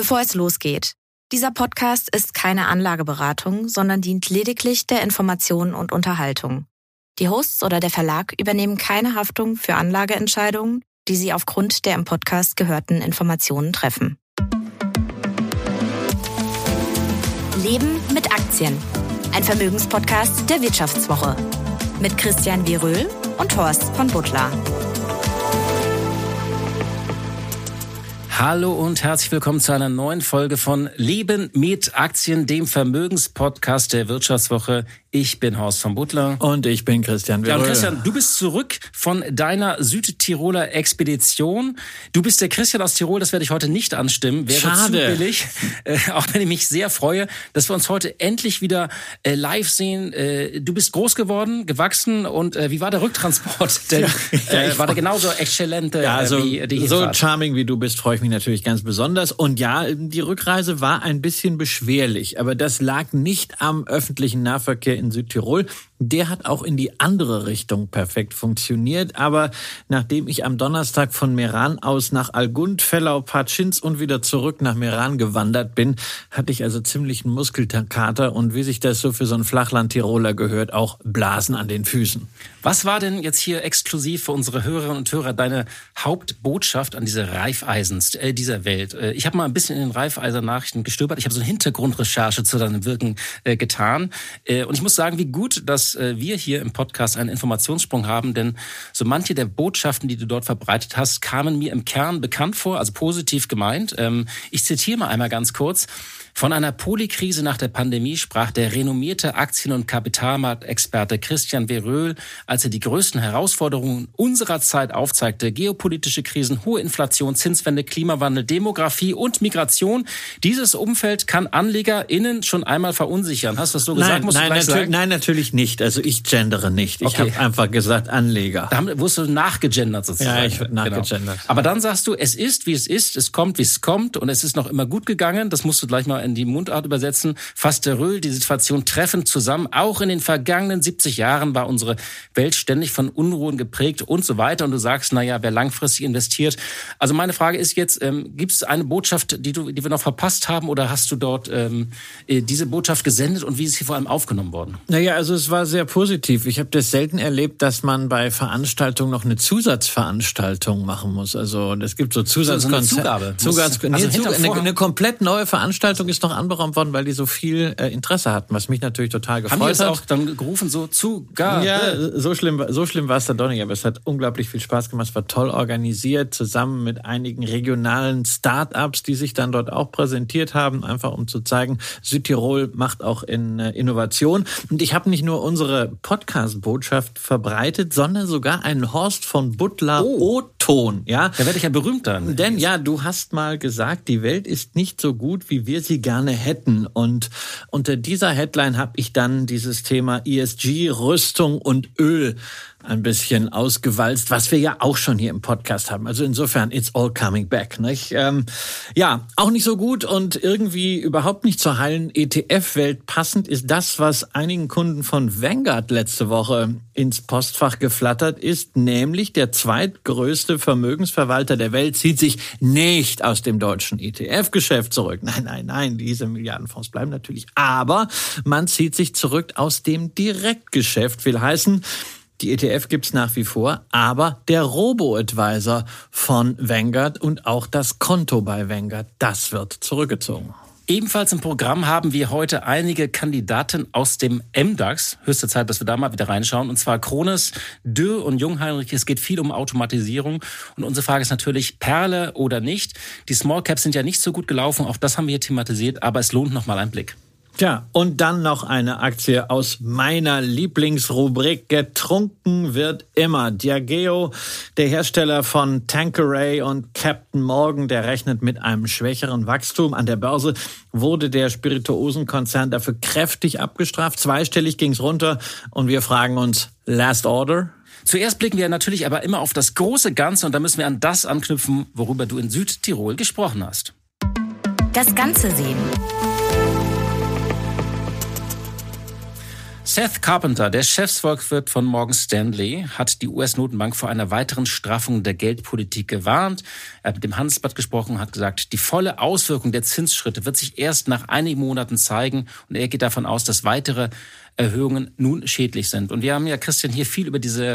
Bevor es losgeht. Dieser Podcast ist keine Anlageberatung, sondern dient lediglich der Information und Unterhaltung. Die Hosts oder der Verlag übernehmen keine Haftung für Anlageentscheidungen, die sie aufgrund der im Podcast gehörten Informationen treffen. Leben mit Aktien. Ein Vermögenspodcast der Wirtschaftswoche. Mit Christian Wieröhl und Horst von Butler. Hallo und herzlich willkommen zu einer neuen Folge von Leben mit Aktien, dem Vermögenspodcast der Wirtschaftswoche. Ich bin Horst von Butler. Und ich bin Christian Wieröhl. Ja, und Christian, du bist zurück von deiner Südtiroler Expedition. Du bist der Christian aus Tirol, das werde ich heute nicht anstimmen. Wäre Schade. Zu billig. Auch wenn ich mich sehr freue, dass wir uns heute endlich wieder live sehen. Du bist groß geworden, gewachsen und wie war der Rücktransport? Denn, war der genauso exzellent wie die Hinfahrt? So charming wie du bist, freue ich mich natürlich ganz besonders. Und ja, die Rückreise war ein bisschen beschwerlich, aber das lag nicht am öffentlichen Nahverkehr in Südtirol. Der hat auch in die andere Richtung perfekt funktioniert. Aber nachdem ich am Donnerstag von Meran aus nach Algund, Vellau, Patschins und wieder zurück nach Meran gewandert bin, hatte ich also ziemlich einen Muskelkater und wie sich das so für so einen Flachland-Tiroler gehört, auch Blasen an den Füßen. Was war denn jetzt hier exklusiv für unsere Hörerinnen und Hörer deine Hauptbotschaft an diese Raiffeisens dieser Welt? Ich habe mal ein bisschen in den Raiffeisen-Nachrichten gestöbert. Ich habe so eine Hintergrundrecherche zu deinem Wirken getan. Und ich muss sagen, wie gut, dass wir hier im Podcast einen Informationssprung haben, denn so manche der Botschaften, die du dort verbreitet hast, kamen mir im Kern bekannt vor, also positiv gemeint. Ich zitiere mal einmal ganz kurz. Von einer Polykrise nach der Pandemie sprach der renommierte Aktien- und Kapitalmarktexperte Christian Wieröhl, als er die größten Herausforderungen unserer Zeit aufzeigte. Geopolitische Krisen, hohe Inflation, Zinswende, Klimawandel, Demografie und Migration. Dieses Umfeld kann AnlegerInnen schon einmal verunsichern. Hast du das so gesagt? Nein, natürlich nicht. Also ich gendere nicht. Ich habe einfach gesagt Anleger. Da wurdest du nachgegendert sozusagen. Ja, ich wurde nachgegendert. Genau. Aber dann sagst du, es ist, wie es ist, es kommt, wie es kommt und es ist noch immer gut gegangen. Das musst du gleich mal in die Mundart übersetzen, fasste Röhl die Situation treffend zusammen. Auch in den vergangenen 70 Jahren war unsere Welt ständig von Unruhen geprägt und so weiter. Und du sagst, wer langfristig investiert. Also meine Frage ist jetzt, gibt es eine Botschaft, die wir noch verpasst haben oder hast du dort diese Botschaft gesendet und wie ist sie vor allem aufgenommen worden? Also es war sehr positiv. Ich habe das selten erlebt, dass man bei Veranstaltungen noch eine Zusatzveranstaltung machen muss. Also es gibt so Zusatzkonzerte. Eine komplett neue Veranstaltung ist noch anberaumt worden, weil die so viel Interesse hatten, was mich natürlich total gefreut hat. Haben die das auch dann gerufen, so Zugabe? Ja, so schlimm war es dann doch nicht, aber es hat unglaublich viel Spaß gemacht, es war toll organisiert, zusammen mit einigen regionalen Start-ups, die sich dann dort auch präsentiert haben, einfach um zu zeigen, Südtirol macht auch in Innovation. Und ich habe nicht nur unsere Podcast-Botschaft verbreitet, sondern sogar einen Horst von Butler O-Ton. Ja? Da werde ich ja berühmt dann. Denn du hast mal gesagt, die Welt ist nicht so gut, wie wir sie gerne hätten. Und unter dieser Headline habe ich dann dieses Thema ESG, Rüstung und Öl ein bisschen ausgewalzt, was wir ja auch schon hier im Podcast haben. Also insofern, it's all coming back. Nicht? Auch nicht so gut und irgendwie überhaupt nicht zur heilen ETF-Welt passend ist das, was einigen Kunden von Vanguard letzte Woche ins Postfach geflattert ist, nämlich der zweitgrößte Vermögensverwalter der Welt zieht sich nicht aus dem deutschen ETF-Geschäft zurück. Nein, diese Milliardenfonds bleiben natürlich. Aber man zieht sich zurück aus dem Direktgeschäft, will heißen, die ETF gibt's nach wie vor, aber der Robo-Advisor von Vanguard und auch das Konto bei Vanguard, das wird zurückgezogen. Ebenfalls im Programm haben wir heute einige Kandidaten aus dem MDAX. Höchste Zeit, dass wir da mal wieder reinschauen. Und zwar Krones, Dürr und Jungheinrich. Es geht viel um Automatisierung. Und unsere Frage ist natürlich, Perle oder nicht. Die Small Caps sind ja nicht so gut gelaufen. Auch das haben wir hier thematisiert. Aber es lohnt noch mal einen Blick. Tja, und dann noch eine Aktie aus meiner Lieblingsrubrik. Getrunken wird immer. Diageo, der Hersteller von Tanqueray und Captain Morgan, der rechnet mit einem schwächeren Wachstum. An der Börse wurde der Spirituosenkonzern dafür kräftig abgestraft. Zweistellig ging's runter. Und wir fragen uns, Last Order? Zuerst blicken wir natürlich aber immer auf das große Ganze. Und da müssen wir an das anknüpfen, worüber du in Südtirol gesprochen hast. Das Ganze sehen. Seth Carpenter, der Chefsvolkswirt von Morgan Stanley, hat die US-Notenbank vor einer weiteren Straffung der Geldpolitik gewarnt. Er hat mit dem Handelsblatt gesprochen und hat gesagt, die volle Auswirkung der Zinsschritte wird sich erst nach einigen Monaten zeigen. Und er geht davon aus, dass weitere Erhöhungen nun schädlich sind. Und wir haben ja, Christian, hier viel über diese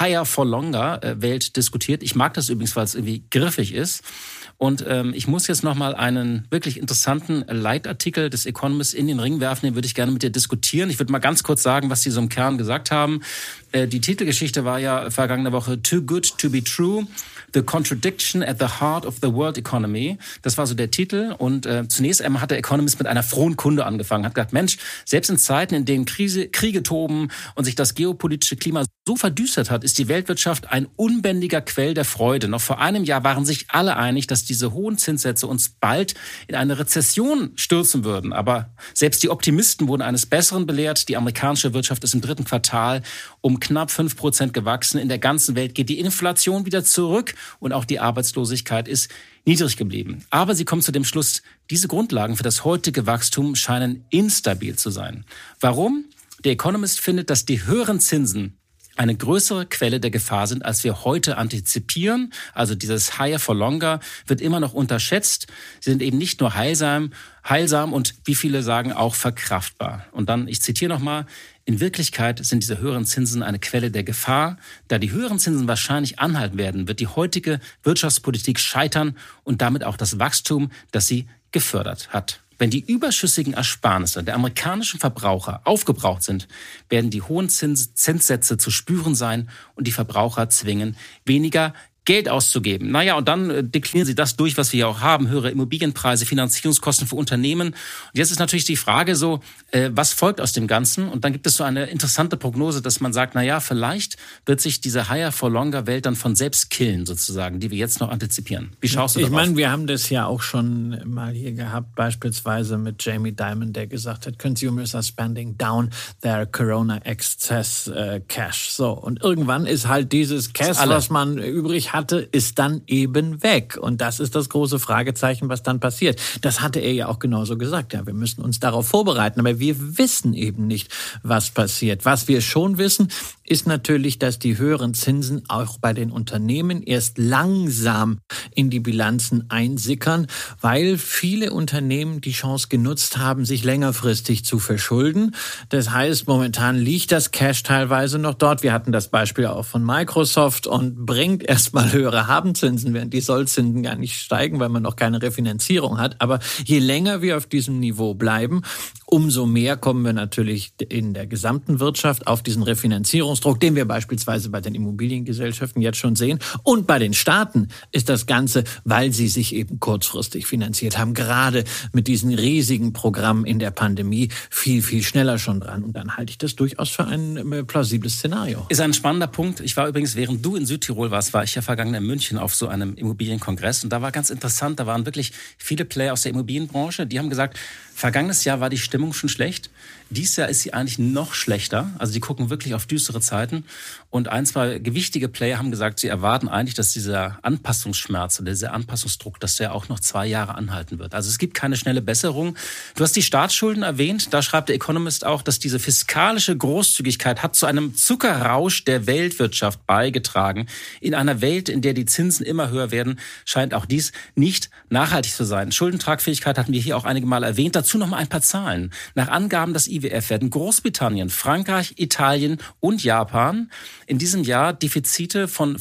Higher-for-Longer-Welt diskutiert. Ich mag das übrigens, weil es irgendwie griffig ist. Und ich muss jetzt nochmal einen wirklich interessanten Leitartikel des Economist in den Ring werfen, den würde ich gerne mit dir diskutieren. Ich würde mal ganz kurz sagen, was die so im Kern gesagt haben. Die Titelgeschichte war ja vergangene Woche Too Good to be True, The Contradiction at the Heart of the World Economy. Das war so der Titel. Und zunächst einmal hat der Economist mit einer frohen Kunde angefangen, hat gesagt, Mensch, selbst in Zeiten, in denen Kriege toben und sich das geopolitische Klima so verdüstert hat, ist die Weltwirtschaft ein unbändiger Quell der Freude. Noch vor einem Jahr waren sich alle einig, dass diese hohen Zinssätze uns bald in eine Rezession stürzen würden. Aber selbst die Optimisten wurden eines Besseren belehrt. Die amerikanische Wirtschaft ist im 3. Quartal um knapp 5% gewachsen. In der ganzen Welt geht die Inflation wieder zurück und auch die Arbeitslosigkeit ist niedrig geblieben. Aber sie kommen zu dem Schluss, diese Grundlagen für das heutige Wachstum scheinen instabil zu sein. Warum? Der Economist findet, dass die höheren Zinsen eine größere Quelle der Gefahr sind, als wir heute antizipieren. Also dieses Higher for Longer wird immer noch unterschätzt. Sie sind eben nicht nur heilsam und, wie viele sagen, auch verkraftbar. Und dann, ich zitiere nochmal, in Wirklichkeit sind diese höheren Zinsen eine Quelle der Gefahr. Da die höheren Zinsen wahrscheinlich anhalten werden, wird die heutige Wirtschaftspolitik scheitern und damit auch das Wachstum, das sie gefördert hat. Wenn die überschüssigen Ersparnisse der amerikanischen Verbraucher aufgebraucht sind, werden die hohen Zinssätze zu spüren sein und die Verbraucher zwingen, weniger Geld auszugeben. Naja, und dann deklinieren sie das durch, was wir ja auch haben, höhere Immobilienpreise, Finanzierungskosten für Unternehmen. Und jetzt ist natürlich die Frage so, was folgt aus dem Ganzen? Und dann gibt es so eine interessante Prognose, dass man sagt, naja, vielleicht wird sich diese Higher-for-Longer-Welt dann von selbst killen, sozusagen, die wir jetzt noch antizipieren. Wie schaust du darauf? Ich meine, wir haben das ja auch schon mal hier gehabt, beispielsweise mit Jamie Dimon, der gesagt hat, Consumers are spending down their Corona-Excess Cash. So, und irgendwann ist halt dieses Cash, was man übrig hatte, ist dann eben weg. Und das ist das große Fragezeichen, was dann passiert. Das hatte er ja auch genauso gesagt. Ja, wir müssen uns darauf vorbereiten, aber wir wissen eben nicht, was passiert. Was wir schon wissen, ist natürlich, dass die höheren Zinsen auch bei den Unternehmen erst langsam in die Bilanzen einsickern, weil viele Unternehmen die Chance genutzt haben, sich längerfristig zu verschulden. Das heißt, momentan liegt das Cash teilweise noch dort. Wir hatten das Beispiel auch von Microsoft und bringt erstmal höhere Habenzinsen, während die Sollzinsen gar nicht steigen, weil man noch keine Refinanzierung hat. Aber je länger wir auf diesem Niveau bleiben, umso mehr kommen wir natürlich in der gesamten Wirtschaft auf diesen Refinanzierungsdruck, den wir beispielsweise bei den Immobiliengesellschaften jetzt schon sehen. Und bei den Staaten ist das Ganze, weil sie sich eben kurzfristig finanziert haben, gerade mit diesen riesigen Programmen in der Pandemie viel, viel schneller schon dran. Und dann halte ich das durchaus für ein plausibles Szenario. Ist ein spannender Punkt. Ich war übrigens, während du in Südtirol warst, war ich ja vergangen in München auf so einem Immobilienkongress. Und da war ganz interessant, da waren wirklich viele Player aus der Immobilienbranche, die haben gesagt, vergangenes Jahr war die Stimmung schon schlecht. Dieses Jahr ist sie eigentlich noch schlechter. Also die gucken wirklich auf düstere Zeiten. Und ein, zwei gewichtige Player haben gesagt, sie erwarten eigentlich, dass dieser Anpassungsschmerz oder dieser Anpassungsdruck, dass der auch noch 2 Jahre anhalten wird. Also es gibt keine schnelle Besserung. Du hast die Staatsschulden erwähnt. Da schreibt der Economist auch, dass diese fiskalische Großzügigkeit hat zu einem Zuckerrausch der Weltwirtschaft beigetragen. In einer Welt, in der die Zinsen immer höher werden, scheint auch dies nicht nachhaltig zu sein. Schuldentragfähigkeit hatten wir hier auch einige Mal erwähnt. Dazu noch mal ein paar Zahlen. Nach Angaben des IWF werden Großbritannien, Frankreich, Italien und Japan in diesem Jahr Defizite von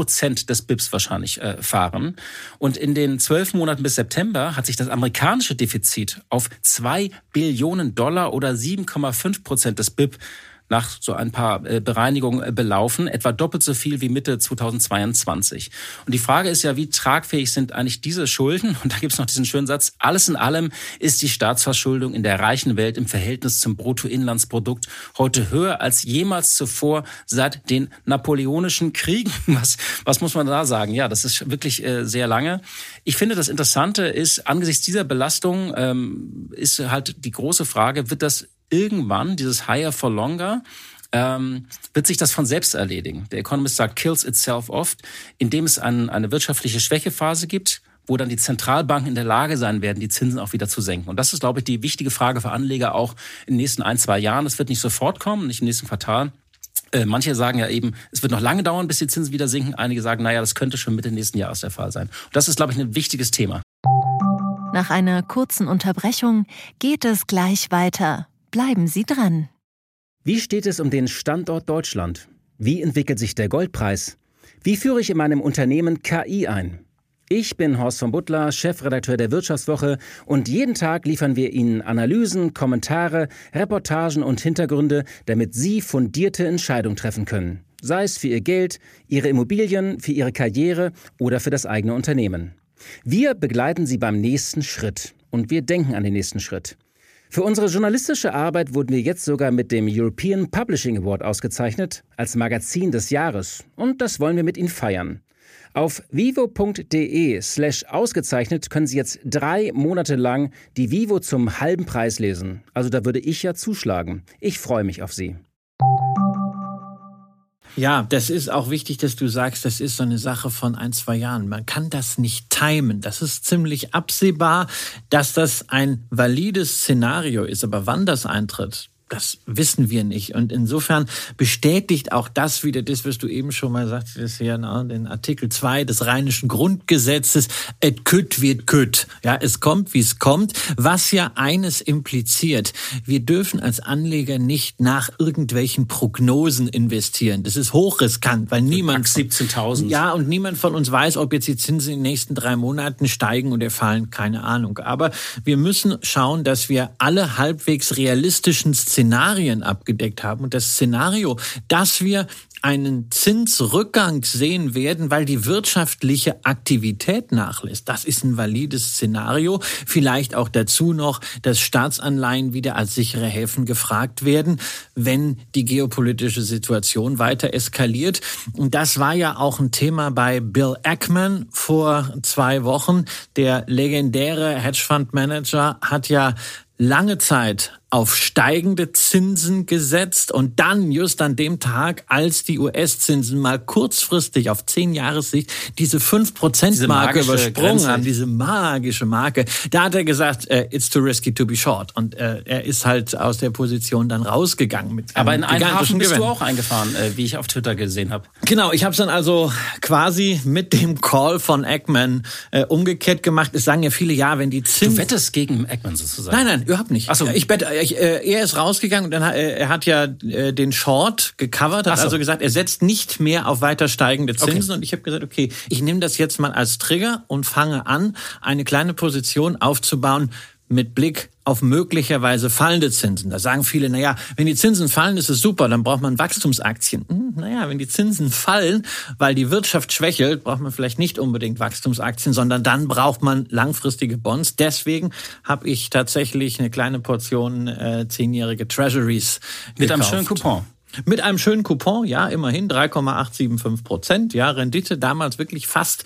5% des BIPs wahrscheinlich fahren. Und in den 12 Monaten bis September hat sich das amerikanische Defizit auf $2 Billionen oder 7,5% des BIP nach so ein paar Bereinigungen belaufen, etwa doppelt so viel wie Mitte 2022. Und die Frage ist ja, wie tragfähig sind eigentlich diese Schulden? Und da gibt es noch diesen schönen Satz, alles in allem ist die Staatsverschuldung in der reichen Welt im Verhältnis zum Bruttoinlandsprodukt heute höher als jemals zuvor seit den napoleonischen Kriegen. Was muss man da sagen? Ja, das ist wirklich sehr lange. Ich finde, das Interessante ist, angesichts dieser Belastung ist halt die große Frage, wird das irgendwann, dieses Higher for Longer, wird sich das von selbst erledigen. Der Economist sagt, kills itself oft, indem es eine wirtschaftliche Schwächephase gibt, wo dann die Zentralbanken in der Lage sein werden, die Zinsen auch wieder zu senken. Und das ist, glaube ich, die wichtige Frage für Anleger auch in den nächsten 1-2 Jahren. Das wird nicht sofort kommen, nicht im nächsten Quartal. Manche sagen ja eben, es wird noch lange dauern, bis die Zinsen wieder sinken. Einige sagen, naja, das könnte schon Mitte nächsten Jahres der Fall sein. Und das ist, glaube ich, ein wichtiges Thema. Nach einer kurzen Unterbrechung geht es gleich weiter. Bleiben Sie dran. Wie steht es um den Standort Deutschland? Wie entwickelt sich der Goldpreis? Wie führe ich in meinem Unternehmen KI ein? Ich bin Horst von Butler, Chefredakteur der Wirtschaftswoche und jeden Tag liefern wir Ihnen Analysen, Kommentare, Reportagen und Hintergründe, damit Sie fundierte Entscheidungen treffen können. Sei es für Ihr Geld, Ihre Immobilien, für Ihre Karriere oder für das eigene Unternehmen. Wir begleiten Sie beim nächsten Schritt und wir denken an den nächsten Schritt. Für unsere journalistische Arbeit wurden wir jetzt sogar mit dem European Publishing Award ausgezeichnet als Magazin des Jahres und das wollen wir mit Ihnen feiern. Auf vivo.de/ausgezeichnet können Sie jetzt 3 Monate lang die Vivo zum halben Preis lesen. Also da würde ich ja zuschlagen. Ich freue mich auf Sie. Ja, das ist auch wichtig, dass du sagst, das ist so eine Sache von 1-2 Jahren. Man kann das nicht timen. Das ist ziemlich absehbar, dass das ein valides Szenario ist. Aber wann das eintritt, das wissen wir nicht. Und insofern bestätigt auch das wieder das, was du eben schon mal sagtest, ja, den Artikel 2 des Rheinischen Grundgesetzes, et kütt wird kütt. Ja, es kommt, wie es kommt, was ja eines impliziert. Wir dürfen als Anleger nicht nach irgendwelchen Prognosen investieren. Das ist hochriskant, weil niemand... 17.000. Ja, und niemand von uns weiß, ob jetzt die Zinsen in den nächsten 3 Monaten steigen oder fallen, keine Ahnung. Aber wir müssen schauen, dass wir alle halbwegs realistischen Szenarien abgedeckt haben. Und das Szenario, dass wir einen Zinsrückgang sehen werden, weil die wirtschaftliche Aktivität nachlässt. Das ist ein valides Szenario. Vielleicht auch dazu noch, dass Staatsanleihen wieder als sichere Häfen gefragt werden, wenn die geopolitische Situation weiter eskaliert. Und das war ja auch ein Thema bei Bill Ackman vor 2 Wochen. Der legendäre Hedgefondsmanager hat ja lange Zeit auf steigende Zinsen gesetzt und dann just an dem Tag, als die US-Zinsen mal kurzfristig auf 10 Jahressicht diese 5%-Marke übersprungen haben, diese magische Marke, da hat er gesagt, it's too risky to be short. Und er ist halt aus der Position dann rausgegangen. Mit Aber in einen Hafen bist du auch eingefahren, wie ich auf Twitter gesehen habe. Genau, ich habe es dann also quasi mit dem Call von Ackman umgekehrt gemacht. Es sagen ja viele, ja, wenn die Zinsen... Du wettest gegen Ackman sozusagen? Nein, überhaupt nicht. Ach so. Ich wette, er ist rausgegangen und dann er hat ja den Short gecovert, hat also gesagt, er setzt nicht mehr auf weiter steigende Zinsen. Okay. Und ich habe gesagt, okay, ich nehme das jetzt mal als Trigger und fange an, eine kleine Position aufzubauen mit Blick auf möglicherweise fallende Zinsen. Da sagen viele, naja, wenn die Zinsen fallen, ist es super, dann braucht man Wachstumsaktien. Naja, wenn die Zinsen fallen, weil die Wirtschaft schwächelt, braucht man vielleicht nicht unbedingt Wachstumsaktien, sondern dann braucht man langfristige Bonds. Deswegen habe ich tatsächlich eine kleine Portion 10-jährige Treasuries gekauft. Mit einem schönen Coupon. Mit einem schönen Coupon, ja, immerhin 3,875%. Ja, Rendite damals wirklich fast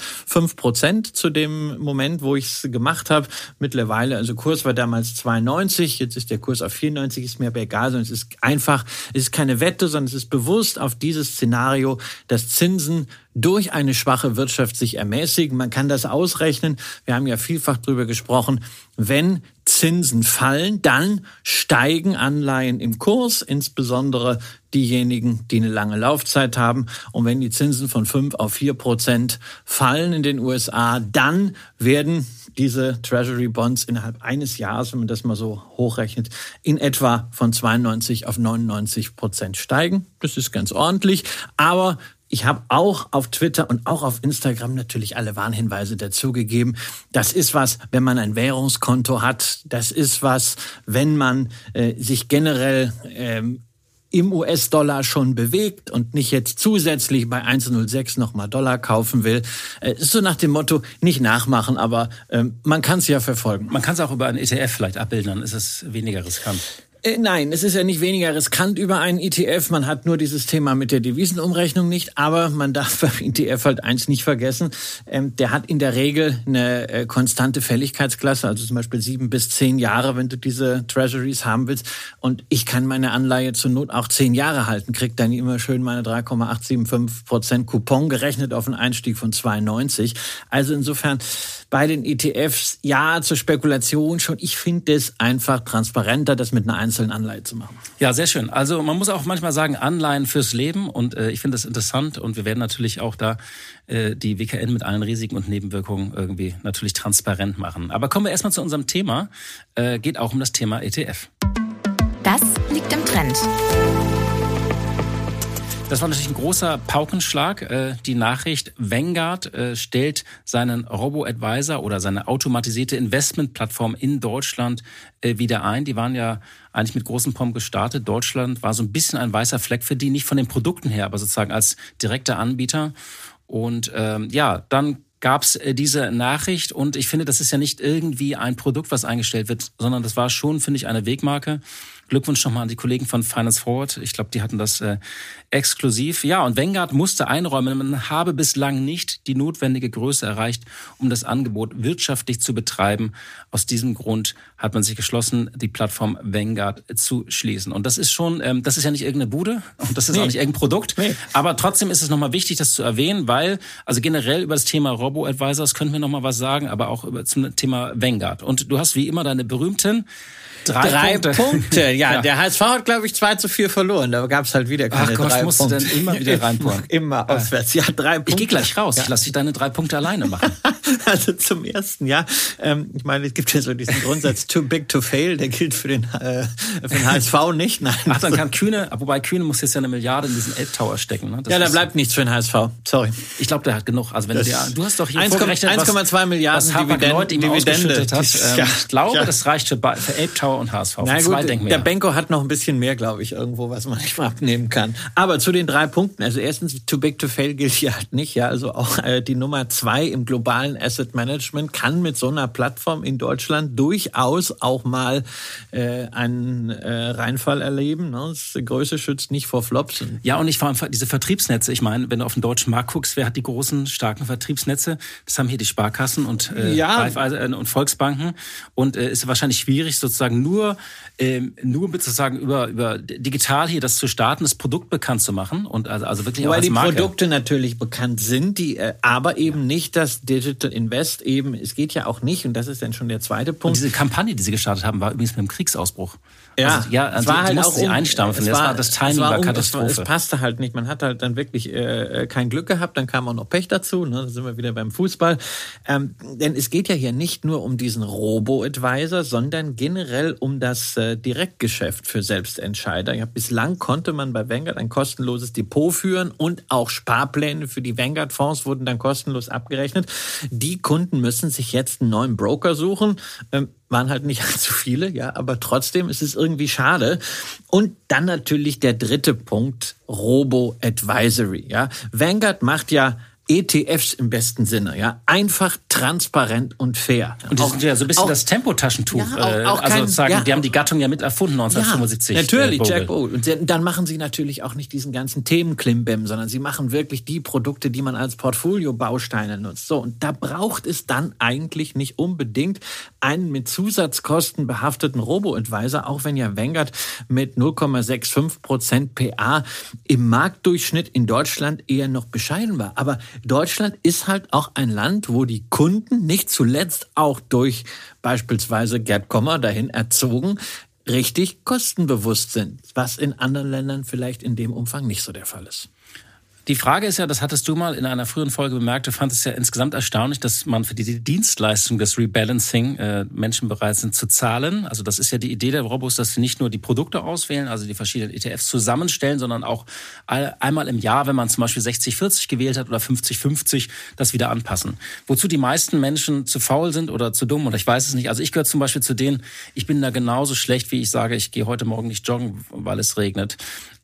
5% zu dem Moment, wo ich es gemacht habe. Mittlerweile, also Kurs war damals 2,90, jetzt ist der Kurs auf 94, ist mir aber egal, sondern es ist einfach, es ist keine Wette, sondern es ist bewusst auf dieses Szenario, dass Zinsen durch eine schwache Wirtschaft sich ermäßigen. Man kann das ausrechnen. Wir haben ja vielfach drüber gesprochen. Wenn Zinsen fallen, dann steigen Anleihen im Kurs, insbesondere diejenigen, die eine lange Laufzeit haben. Und wenn die Zinsen von 5 auf 4% fallen in den USA, dann werden diese Treasury Bonds innerhalb eines Jahres, wenn man das mal so hochrechnet, in etwa von 92 auf 99% steigen. Das ist ganz ordentlich. Aber ich habe auch auf Twitter und auch auf Instagram natürlich alle Warnhinweise dazugegeben. Das ist was, wenn man ein Währungskonto hat. Das ist was, wenn man sich generell im US-Dollar schon bewegt und nicht jetzt zusätzlich bei 1,06 nochmal Dollar kaufen will. Ist so nach dem Motto, nicht nachmachen, aber man kann es ja verfolgen. Man kann es auch über einen ETF vielleicht abbilden, dann ist es weniger riskant. Nein, es ist ja nicht weniger riskant über einen ETF. Man hat nur dieses Thema mit der Devisenumrechnung nicht. Aber man darf beim ETF halt eins nicht vergessen. Der hat in der Regel eine konstante Fälligkeitsklasse, also zum Beispiel 7 bis 10 Jahre, wenn du diese Treasuries haben willst. Und ich kann meine Anleihe zur Not auch 10 Jahre halten, krieg dann immer schön meine 3,875% Coupon gerechnet auf einen Einstieg von 2,90. Also insofern bei den ETFs, ja, zur Spekulation schon. Ich finde es einfach transparenter, das mit einer einzelnen Anleihe zu machen. Ja, sehr schön. Also man muss auch manchmal sagen, Anleihen fürs Leben. Und ich finde das interessant. Und wir werden natürlich auch da die WKN mit allen Risiken und Nebenwirkungen irgendwie natürlich transparent machen. Aber kommen wir erstmal zu unserem Thema. Geht auch um das Thema ETF. Das liegt im Trend. Das war natürlich ein großer Paukenschlag. Die Nachricht, Vanguard stellt seinen Robo-Advisor oder seine automatisierte Investmentplattform in Deutschland wieder ein. Die waren ja eigentlich mit großem Pomp gestartet. Deutschland war so ein bisschen ein weißer Fleck für die, nicht von den Produkten her, aber sozusagen als direkter Anbieter. Und dann gab's diese Nachricht und ich finde, das ist ja nicht irgendwie ein Produkt, was eingestellt wird, sondern das war schon, finde ich, eine Wegmarke. Glückwunsch nochmal an die Kollegen von Finance Forward. Ich glaube, die hatten das exklusiv. Ja, und Vanguard musste einräumen, man habe bislang nicht die notwendige Größe erreicht, um das Angebot wirtschaftlich zu betreiben. Aus diesem Grund hat man sich geschlossen, die Plattform Vanguard zu schließen. Und das ist schon, das ist ja nicht irgendeine Bude und das ist auch nicht irgendein Produkt. Nee. Aber trotzdem ist es nochmal wichtig, das zu erwähnen, weil, also generell über das Thema Robo-Advisors könnten wir nochmal was sagen, aber auch zum Thema Vanguard. Und du hast wie immer deine berühmten Drei Punkte. Ja, der HSV hat, glaube ich, 2-4 verloren. Da gab es halt wieder keine 3 Punkte. Ach Gott, musst du denn immer wieder reinpunkten? Immer auswärts. Ja, 3 Punkte. Ich gehe gleich raus. Ich lasse dich deine 3 Punkte alleine machen. Also zum ersten, ja. Ich meine, es gibt ja so diesen Grundsatz, too big to fail. Der gilt für den HSV nicht. Nein. Ach, dann kann Kühne, wobei Kühne muss jetzt ja 1 Milliarde in diesen Elbtower stecken. Ne? Ja, da bleibt nichts für den HSV. Sorry. Ich glaube, der hat genug. Also wenn du hast doch hier 1,2 Milliarden Dividende. Ich glaube, das reicht für Elbtower und HSV. Na gut, der Benko hat noch ein bisschen mehr, glaube ich, irgendwo, was man nicht mal abnehmen kann. Aber zu den 3 Punkten. Also erstens, too big to fail gilt hier halt nicht. Ja, also auch die Nummer 2 im globalen Asset Management kann mit so einer Plattform in Deutschland durchaus auch mal einen Reinfall erleben. Ne? Die Größe schützt nicht vor Flops. Ja, und vor allem diese Vertriebsnetze. Ich meine, wenn du auf den deutschen Markt guckst, wer hat die großen, starken Vertriebsnetze? Das haben hier die Sparkassen und und Volksbanken. Und ist wahrscheinlich schwierig, sozusagen nur sozusagen über digital hier das zu starten, das Produkt bekannt zu machen und also wirklich auch als Marke. Weil die Produkte natürlich bekannt sind, aber eben nicht das Digital Invest eben. Es geht ja auch nicht, und das ist dann schon der zweite Punkt. Und diese Kampagne, die sie gestartet haben, war übrigens mit dem Kriegsausbruch. Ja, es war halt auch einstampfen. Das war das Timing war Katastrophe. Es passte halt nicht. Man hat halt dann wirklich kein Glück gehabt. Dann kam auch noch Pech dazu. Ne? Da sind wir wieder beim Fußball. Denn es geht ja hier nicht nur um diesen Robo-Advisor, sondern generell um das Direktgeschäft für Selbstentscheider. Ja, bislang konnte man bei Vanguard ein kostenloses Depot führen und auch Sparpläne für die Vanguard-Fonds wurden dann kostenlos abgerechnet. Die Kunden müssen sich jetzt einen neuen Broker suchen. Waren halt nicht allzu viele, ja, aber trotzdem ist es irgendwie schade. Und dann natürlich der dritte Punkt, Robo-Advisory, ja. Vanguard macht ja ETFs im besten Sinne, ja. Einfach, transparent und fair. Und die sind ja so ein bisschen das Tempotaschentuch. Die haben die Gattung ja mit erfunden 1975. Ja, natürlich, Jack Bogle. Und dann machen sie natürlich auch nicht diesen ganzen Themenklimbim, sondern sie machen wirklich die Produkte, die man als Portfolio-Bausteine nutzt. So, und da braucht es dann eigentlich nicht unbedingt einen mit Zusatzkosten behafteten Robo-Advisor, auch wenn ja Vanguard mit 0,65% PA im Marktdurchschnitt in Deutschland eher noch bescheiden war. Aber Deutschland ist halt auch ein Land, wo die Kunden, nicht zuletzt auch durch beispielsweise Gerd Kommer dahin erzogen, richtig kostenbewusst sind, was in anderen Ländern vielleicht in dem Umfang nicht so der Fall ist. Die Frage ist ja, das hattest du mal in einer früheren Folge bemerkt, du fandest es ja insgesamt erstaunlich, dass man für die Dienstleistung des Rebalancing Menschen bereit sind zu zahlen. Also das ist ja die Idee der Robos, dass sie nicht nur die Produkte auswählen, also die verschiedenen ETFs zusammenstellen, sondern auch einmal im Jahr, wenn man zum Beispiel 60-40 gewählt hat oder 50-50, das wieder anpassen. Wozu die meisten Menschen zu faul sind oder zu dumm oder ich weiß es nicht. Also ich gehöre zum Beispiel zu denen, ich bin da genauso schlecht, wie ich sage, ich gehe heute Morgen nicht joggen, weil es regnet.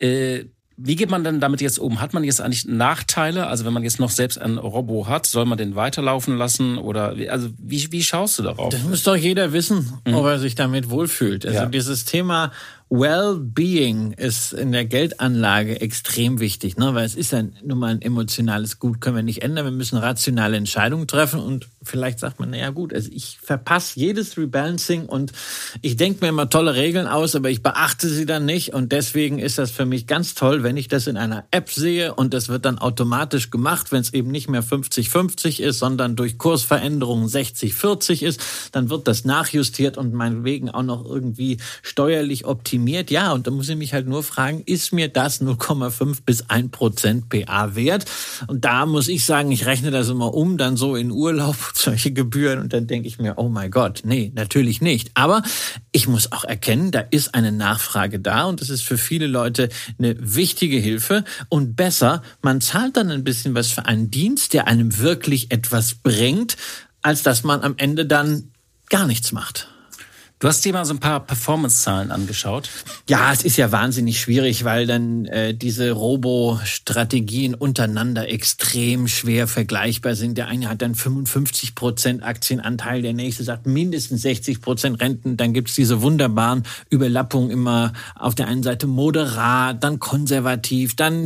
Wie geht man denn damit jetzt um? Hat man jetzt eigentlich Nachteile? Also wenn man jetzt noch selbst ein Robo hat, soll man den weiterlaufen lassen? Oder also wie schaust du darauf? Das muss doch jeder wissen, ob er sich damit wohlfühlt. Also dieses Thema Well-being ist in der Geldanlage extrem wichtig, ne? Weil es ist ja nun mal ein emotionales Gut, können wir nicht ändern. Wir müssen rationale Entscheidungen treffen und vielleicht sagt man, naja gut, also ich verpasse jedes Rebalancing und ich denke mir immer tolle Regeln aus, aber ich beachte sie dann nicht und deswegen ist das für mich ganz toll, wenn ich das in einer App sehe und das wird dann automatisch gemacht, wenn es eben nicht mehr 50-50 ist, sondern durch Kursveränderungen 60-40 ist, dann wird das nachjustiert und meinetwegen auch noch irgendwie steuerlich optimiert. Ja, und da muss ich mich halt nur fragen, ist mir das 0,5 bis 1% PA wert? Und da muss ich sagen, ich rechne das immer um, dann so in Urlaub, solche Gebühren und dann denke ich mir, oh mein Gott, nee, natürlich nicht. Aber ich muss auch erkennen, da ist eine Nachfrage da und das ist für viele Leute eine wichtige Hilfe und besser, man zahlt dann ein bisschen was für einen Dienst, der einem wirklich etwas bringt, als dass man am Ende dann gar nichts macht. Du hast dir mal so ein paar Performance-Zahlen angeschaut. Ja, es ist ja wahnsinnig schwierig, weil dann diese Robo-Strategien untereinander extrem schwer vergleichbar sind. Der eine hat dann 55% Aktienanteil, der nächste sagt mindestens 60% Renten. Dann gibt's diese wunderbaren Überlappungen immer auf der einen Seite moderat, dann konservativ, dann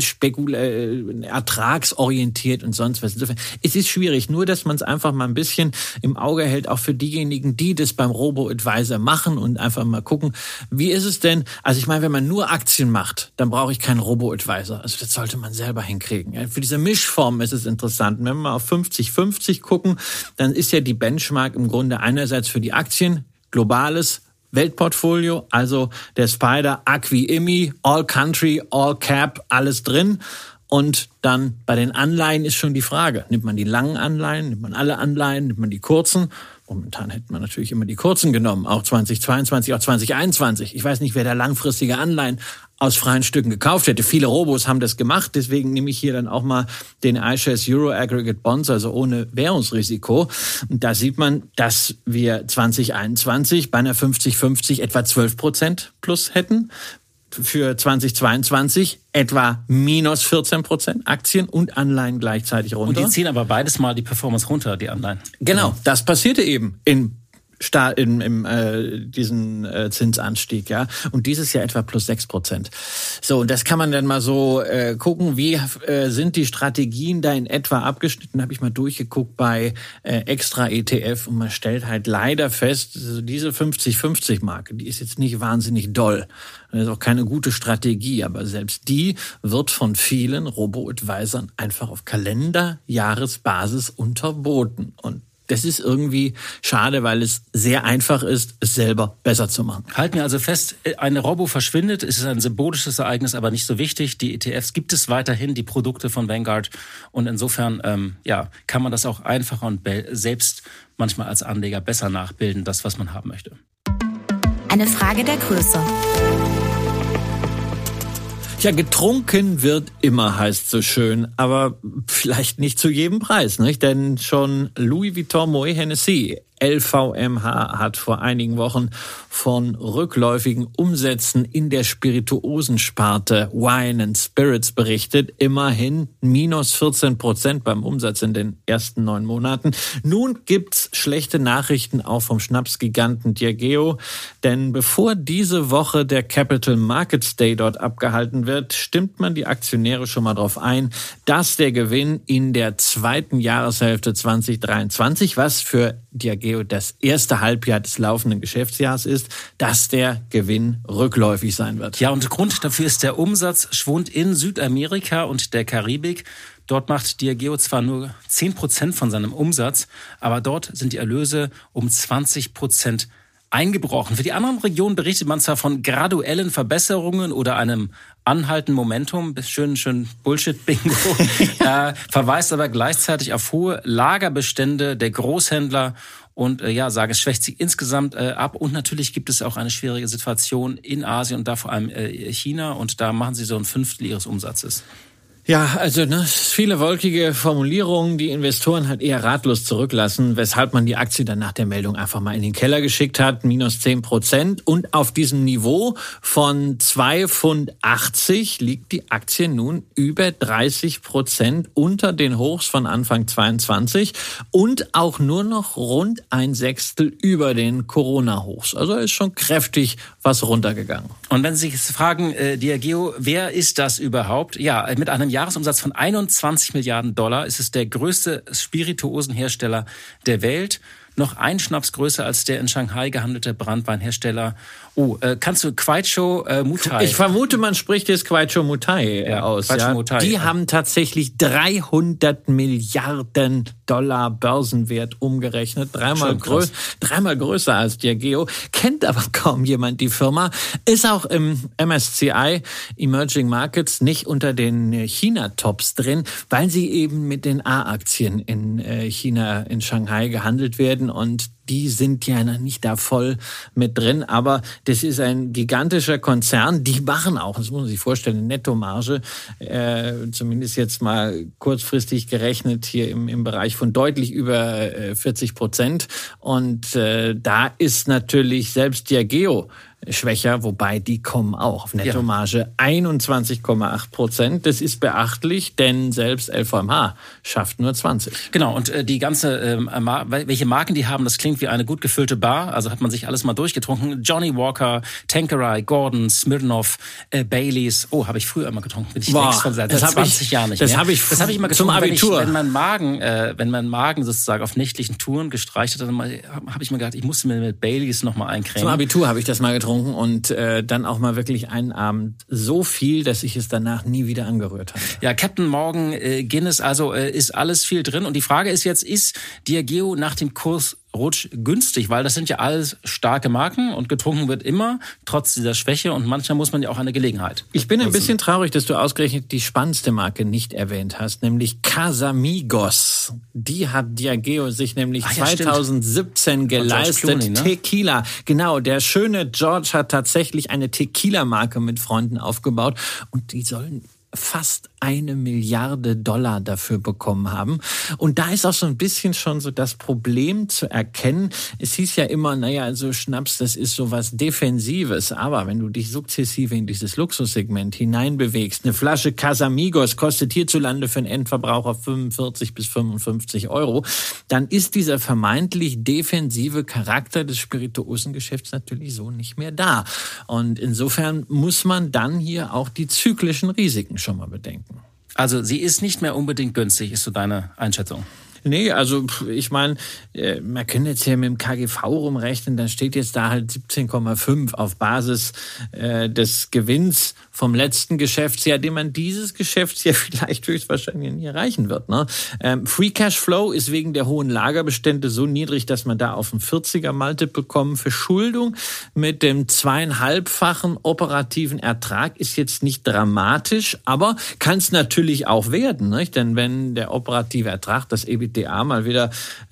ertragsorientiert und sonst was. Insofern, es ist schwierig, nur dass man es einfach mal ein bisschen im Auge hält, auch für diejenigen, die das beim Robo-Advisor machen und einfach mal gucken, wie ist es denn, also ich meine, wenn man nur Aktien macht, dann brauche ich keinen Robo-Advisor, also das sollte man selber hinkriegen. Ja, für diese Mischform ist es interessant. Und wenn wir mal auf 50-50 gucken, dann ist ja die Benchmark im Grunde einerseits für die Aktien, globales Weltportfolio, also der Spider, Acqui IMI, All Country, All Cap, alles drin. Und dann bei den Anleihen ist schon die Frage, nimmt man die langen Anleihen, nimmt man alle Anleihen, nimmt man die kurzen? Momentan hätte man natürlich immer die kurzen genommen, auch 2022, auch 2021. Ich weiß nicht, wer da langfristige Anleihen aus freien Stücken gekauft hätte. Viele Robos haben das gemacht, deswegen nehme ich hier dann auch mal den iShares Euro Aggregate Bonds, also ohne Währungsrisiko. Und da sieht man, dass wir 2021 bei einer 50-50 etwa 12% plus hätten. Für 2022 etwa minus 14% Aktien und Anleihen gleichzeitig runter. Und die ziehen aber beides mal die Performance runter, die Anleihen. Genau, das passierte eben in diesen Zinsanstieg, ja. Und dieses Jahr etwa plus 6%. So, und das kann man dann mal so gucken, wie sind die Strategien da in etwa abgeschnitten. Habe ich mal durchgeguckt bei Extra ETF und man stellt halt leider fest, also diese 50-50-Marke, die ist jetzt nicht wahnsinnig doll. Das ist auch keine gute Strategie, aber selbst die wird von vielen Robo-Advisern einfach auf Kalenderjahresbasis unterboten. Und das ist irgendwie schade, weil es sehr einfach ist, es selber besser zu machen. Halten wir also fest, eine Robo verschwindet, es ist ein symbolisches Ereignis, aber nicht so wichtig. Die ETFs gibt es weiterhin, die Produkte von Vanguard. Und insofern kann man das auch einfacher und selbst manchmal als Anleger besser nachbilden, das, was man haben möchte. Eine Frage der Größe. Ja, getrunken wird immer, heißt so schön, aber vielleicht nicht zu jedem Preis, nicht? Denn schon Louis Vuitton Moet Hennessy, LVMH, hat vor einigen Wochen von rückläufigen Umsätzen in der Spirituosensparte Wine and Spirits berichtet. Immerhin minus 14% beim Umsatz in den ersten 9 Monaten. Nun gibt's schlechte Nachrichten auch vom Schnapsgiganten Diageo, denn bevor diese Woche der Capital Markets Day dort abgehalten wird, stimmt man die Aktionäre schon mal darauf ein, dass der Gewinn in der zweiten Jahreshälfte 2023, was für Diageo das erste Halbjahr des laufenden Geschäftsjahres ist, dass der Gewinn rückläufig sein wird. Ja, und Grund dafür ist der Umsatzschwund in Südamerika und der Karibik. Dort macht Diageo zwar nur 10% von seinem Umsatz, aber dort sind die Erlöse um 20% eingebrochen. Für die anderen Regionen berichtet man zwar von graduellen Verbesserungen oder einem anhaltenden Momentum, schön Bullshit-Bingo, verweist aber gleichzeitig auf hohe Lagerbestände der Großhändler und sagen, es schwächt sich insgesamt ab. Und natürlich gibt es auch eine schwierige Situation in Asien und da vor allem China. Und da machen sie so ein Fünftel ihres Umsatzes. Ja, also viele wolkige Formulierungen, die Investoren halt eher ratlos zurücklassen, weshalb man die Aktie dann nach der Meldung einfach mal in den Keller geschickt hat, minus 10%. Und auf diesem Niveau von 2,80 Pfund liegt die Aktie nun über 30% unter den Hochs von Anfang 22 und auch nur noch rund 1/6 über den Corona-Hochs. Also ist schon kräftig was runtergegangen. Und wenn Sie sich jetzt fragen, Diageo, wer ist das überhaupt? Ja, mit einem Jahresumsatz von 21 Milliarden $, ist es der größte Spirituosenhersteller der Welt. Noch ein Schnaps größer als der in Shanghai gehandelte Branntweinhersteller. Kannst du Kwaichow Moutai? Ich vermute, man spricht jetzt Kwaichow Moutai aus. Kwaichow Moutai, die haben tatsächlich 300 Milliarden $ Börsenwert umgerechnet. Dreimal größer als Diageo. Kennt aber kaum jemand die Firma. Ist auch im MSCI Emerging Markets nicht unter den China-Tops drin, weil sie eben mit den A-Aktien in China, in Shanghai gehandelt werden. Und die sind ja nicht da voll mit drin, aber das ist ein gigantischer Konzern. Die machen auch, das muss man sich vorstellen, eine Nettomarge, zumindest jetzt mal kurzfristig gerechnet, hier im Bereich von deutlich über 40%. Und da ist natürlich selbst Diageo schwächer, wobei die kommen auch auf Nettomarge 21,8%. Das ist beachtlich, denn selbst LVMH schafft nur 20. Genau, und die ganze, welche Marken die haben, das klingt wie eine gut gefüllte Bar. Also hat man sich alles mal durchgetrunken. Johnny Walker, Tanqueray, Gordon, Smirnoff, Baileys. Habe ich früher immer getrunken. Bin ich längst von seit 20 Jahren nicht mehr. Das habe ich immer getrunken, zum Abitur. Wenn mein Magen sozusagen auf nächtlichen Touren gestreicht hat, dann habe ich mir gedacht, ich musste mir mit Baileys noch mal eincremen. Zum Abitur habe ich das mal getrunken und dann auch mal wirklich einen Abend so viel, dass ich es danach nie wieder angerührt habe. Ja, Captain Morgan, Guinness, also ist alles viel drin. Und die Frage ist jetzt, ist Diageo nach dem Kursrutsch günstig? Weil das sind ja alles starke Marken und getrunken wird immer, trotz dieser Schwäche. Und manchmal muss man ja auch eine Gelegenheit. Ich bin ein bisschen traurig, dass du ausgerechnet die spannendste Marke nicht erwähnt hast, nämlich Casamigos. Die hat Diageo sich nämlich 2017 geleistet. Clooney, ne? Tequila. Genau, der schöne George hat tatsächlich eine Tequila-Marke mit Freunden aufgebaut und die sollen fast 1 Milliarde $ dafür bekommen haben. Und da ist auch so ein bisschen schon so das Problem zu erkennen. Es hieß ja immer, also Schnaps, das ist so was Defensives. Aber wenn du dich sukzessive in dieses Luxussegment hineinbewegst, eine Flasche Casamigos kostet hierzulande für einen Endverbraucher 45 bis 55 €, dann ist dieser vermeintlich defensive Charakter des Spirituosengeschäfts natürlich so nicht mehr da. Und insofern muss man dann hier auch die zyklischen Risiken schon mal bedenken. Also sie ist nicht mehr unbedingt günstig, ist so deine Einschätzung? Nee, also ich meine, man kann jetzt hier mit dem KGV rumrechnen, dann steht jetzt da halt 17,5 auf Basis des Gewinns vom letzten Geschäftsjahr, den man dieses Geschäftsjahr vielleicht höchstwahrscheinlich nie erreichen wird. Ne? Free Cash Flow ist wegen der hohen Lagerbestände so niedrig, dass man da auf ein 40er Multiple kommt. Verschuldung mit dem 2,5-fachen operativen Ertrag ist jetzt nicht dramatisch, aber kann es natürlich auch werden. Nicht? Denn wenn der operative Ertrag, das EBITDA mal wieder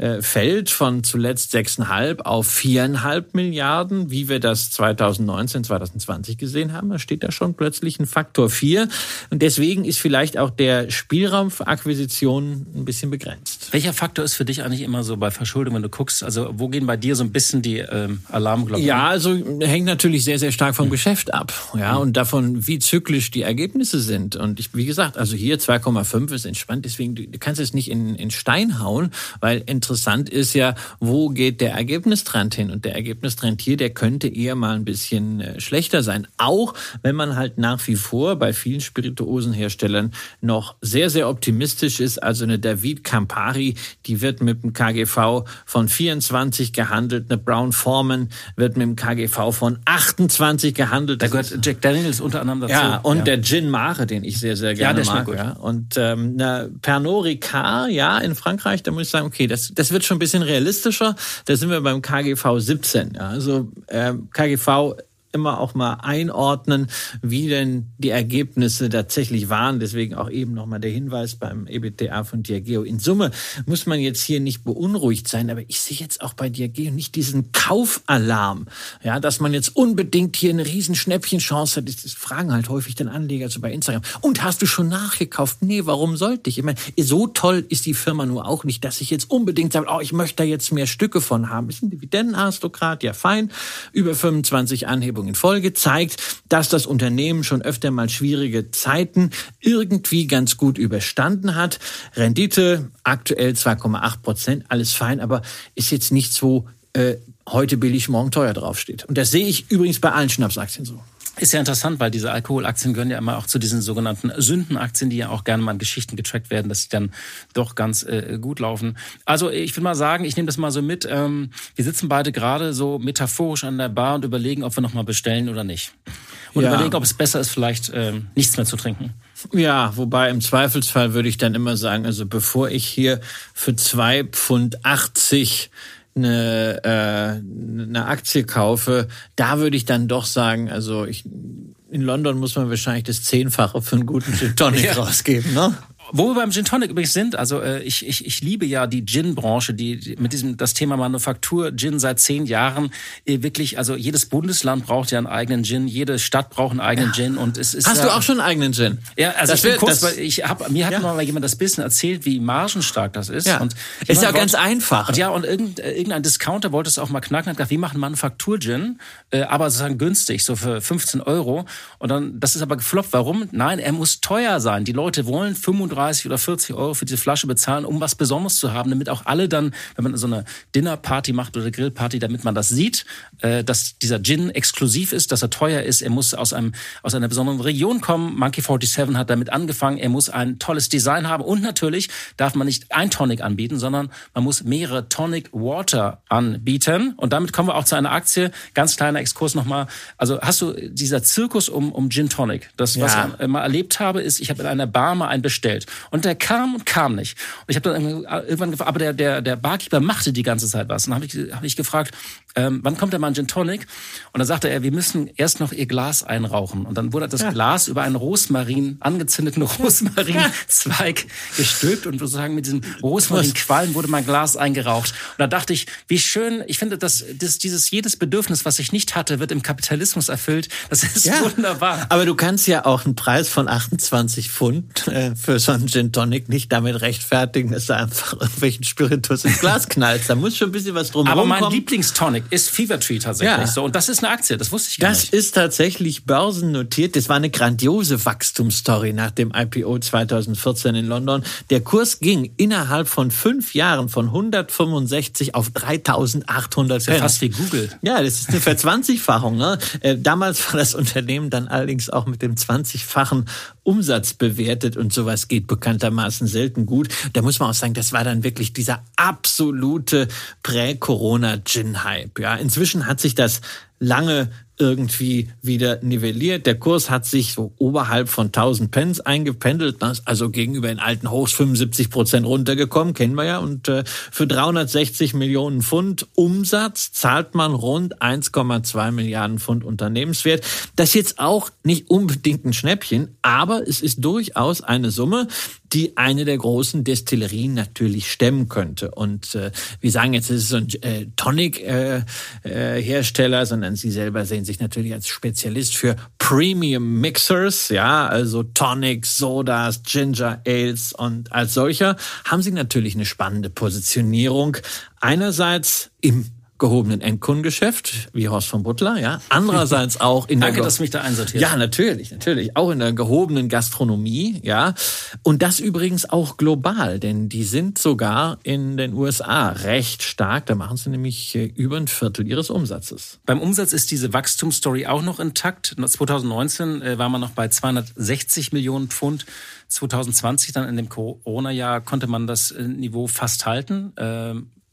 fällt von zuletzt 6,5 auf 4,5 Milliarden, wie wir das 2019, 2020 gesehen haben, da steht da schon plötzlich ein Faktor 4. Und deswegen ist vielleicht auch der Spielraum für Akquisitionen ein bisschen begrenzt. Welcher Faktor ist für dich eigentlich immer so bei Verschuldung, wenn du guckst? Also wo gehen bei dir so ein bisschen die Alarmglocken? Ja, also hängt natürlich sehr, sehr stark vom Geschäft ab. Ja, und davon, wie zyklisch die Ergebnisse sind. Und wie gesagt, also hier 2,5 ist entspannt. Deswegen, du kannst es nicht in Stein hauen, weil interessant ist ja, wo geht der Ergebnistrend hin? Und der Ergebnistrend hier, der könnte eher mal ein bisschen schlechter sein. Auch wenn man halt nach wie vor bei vielen Spirituosenherstellern noch sehr, sehr optimistisch ist. Also eine David Campari, die wird mit dem KGV von 24 gehandelt. Eine Brown-Forman wird mit dem KGV von 28 gehandelt. Da gehört Jack Daniels unter anderem dazu. Ja, und der Gin Mare, den ich sehr, sehr gerne mag. Gut. Ja. Und eine Pernod Ricard, in Frankreich, da muss ich sagen, okay, das wird schon ein bisschen realistischer. Da sind wir beim KGV 17. Ja. Also KGV immer auch mal einordnen, wie denn die Ergebnisse tatsächlich waren. Deswegen auch eben nochmal der Hinweis beim EBITDA von Diageo. In Summe muss man jetzt hier nicht beunruhigt sein, aber ich sehe jetzt auch bei Diageo nicht diesen Kaufalarm, ja, dass man jetzt unbedingt hier eine riesen Schnäppchenchance hat. Das fragen halt häufig den Anleger so bei Instagram. Und hast du schon nachgekauft? Nee, warum sollte ich? Ich meine, so toll ist die Firma nur auch nicht, dass ich jetzt unbedingt sage, ich möchte da jetzt mehr Stücke von haben. Ist ein Dividendenaristokrat, ja fein, über 25 Anhebungen in Folge, zeigt, dass das Unternehmen schon öfter mal schwierige Zeiten irgendwie ganz gut überstanden hat. Rendite aktuell 2,8%, alles fein, aber ist jetzt nichts, wo heute billig, morgen teuer draufsteht. Und das sehe ich übrigens bei allen Schnapsaktien so. Ist ja interessant, weil diese Alkoholaktien gehören ja immer auch zu diesen sogenannten Sündenaktien, die ja auch gerne mal in Geschichten getrackt werden, dass sie dann doch ganz gut laufen. Also ich will mal sagen, ich nehme das mal so mit. Wir sitzen beide gerade so metaphorisch an der Bar und überlegen, ob wir nochmal bestellen oder nicht. Und überlegen, ob es besser ist, vielleicht nichts mehr zu trinken. Ja, wobei im Zweifelsfall würde ich dann immer sagen, also bevor ich hier für 2,80 Pfund eine Aktie kaufe, da würde ich dann doch sagen, also in London muss man wahrscheinlich das 10-fache für einen guten Gin Tonic rausgeben, ne? Wo wir beim Gin Tonic übrigens sind, also ich liebe ja die Gin-Branche, die mit das Thema Manufaktur Gin seit 10 Jahren wirklich, also jedes Bundesland braucht ja einen eigenen Gin, jede Stadt braucht einen eigenen Gin und es ist. Hast du auch schon einen eigenen Gin? Ja, also mir hat mal jemand das bisschen erzählt, wie margenstark das ist. Ja. Und ist ja ganz einfach. Und irgendein Discounter wollte es auch mal knacken, hat gesagt, wir machen Manufaktur-Gin, aber sozusagen günstig, so für 15 €. Und dann, das ist aber gefloppt. Warum? Nein, er muss teuer sein. Die Leute wollen 35 oder 40 € für diese Flasche bezahlen, um was Besonderes zu haben, damit auch alle dann, wenn man so eine Dinnerparty macht oder Grillparty, damit man das sieht, dass dieser Gin exklusiv ist, dass er teuer ist. Er muss aus einer besonderen Region kommen. Monkey 47 hat damit angefangen. Er muss ein tolles Design haben und natürlich darf man nicht ein Tonic anbieten, sondern man muss mehrere Tonic Water anbieten. Und damit kommen wir auch zu einer Aktie. Ganz kleiner Exkurs nochmal. Also hast du dieser Zirkus um Gin Tonic? Was ich mal erlebt habe, ist, ich habe in einer Bar mal einen bestellt. Und der kam und kam nicht. Und ich habe dann irgendwann gefragt, aber der Barkeeper machte die ganze Zeit was. Und dann hab ich gefragt, wann kommt denn mal ein Gin Tonic? Und dann sagte er, wir müssen erst noch ihr Glas einrauchen. Und dann wurde das Glas über einen angezündeten Rosmarinzweig gestülpt und sozusagen mit diesem Rosmarinqualm wurde mein Glas eingeraucht. Und da dachte ich, wie schön, ich finde, dass jedes Bedürfnis, was ich nicht hatte, wird im Kapitalismus erfüllt. Das ist wunderbar. Aber du kannst ja auch einen Preis von 28 Pfund für so einen Gin Tonic nicht damit rechtfertigen, dass du einfach irgendwelchen Spiritus ins Glas knallst. Da muss schon ein bisschen was drumherum kommen. Aber mein Lieblingstonic ist Fever Tree tatsächlich so. Und das ist eine Aktie, das wusste ich gar nicht. Das ist tatsächlich börsennotiert. Das war eine grandiose Wachstumsstory nach dem IPO 2014 in London. Der Kurs ging innerhalb von 5 Jahren von 165 auf 3.800. Das ist ja fast wie Google. Ja, das ist eine Verzwanzigfachung. Ne? Damals war das Unternehmen dann allerdings auch mit dem 20-fachen Umsatz bewertet und sowas geht bekanntermaßen selten gut. Da muss man auch sagen, das war dann wirklich dieser absolute Prä-Corona-Gin-Hype. Ja, inzwischen hat sich das lange irgendwie wieder nivelliert. Der Kurs hat sich so oberhalb von 1000 Pence eingependelt, also gegenüber den alten Hochs 75% runtergekommen, kennen wir ja. Und für 360 Millionen Pfund Umsatz zahlt man rund 1,2 Milliarden Pfund Unternehmenswert. Das ist jetzt auch nicht unbedingt ein Schnäppchen, aber es ist durchaus eine Summe, die eine der großen Destillerien natürlich stemmen könnte. Und wir sagen jetzt, es ist so ein Tonic-Hersteller, sondern sie selber sehen sich natürlich als Spezialist für Premium Mixers, ja, also Tonics, Sodas, Ginger Ales und als solcher haben sie natürlich eine spannende Positionierung. Einerseits im gehobenen Endkundengeschäft, wie Horst von Butler, ja. Andererseits auch in der... Danke, dass du mich da einsortiert. Ja, natürlich. Auch in der gehobenen Gastronomie, ja. Und das übrigens auch global, denn die sind sogar in den USA recht stark. Da machen sie nämlich über ein Viertel ihres Umsatzes. Beim Umsatz ist diese Wachstumsstory auch noch intakt. 2019 war man noch bei 260 Millionen Pfund. 2020, dann in dem Corona-Jahr, konnte man das Niveau fast halten.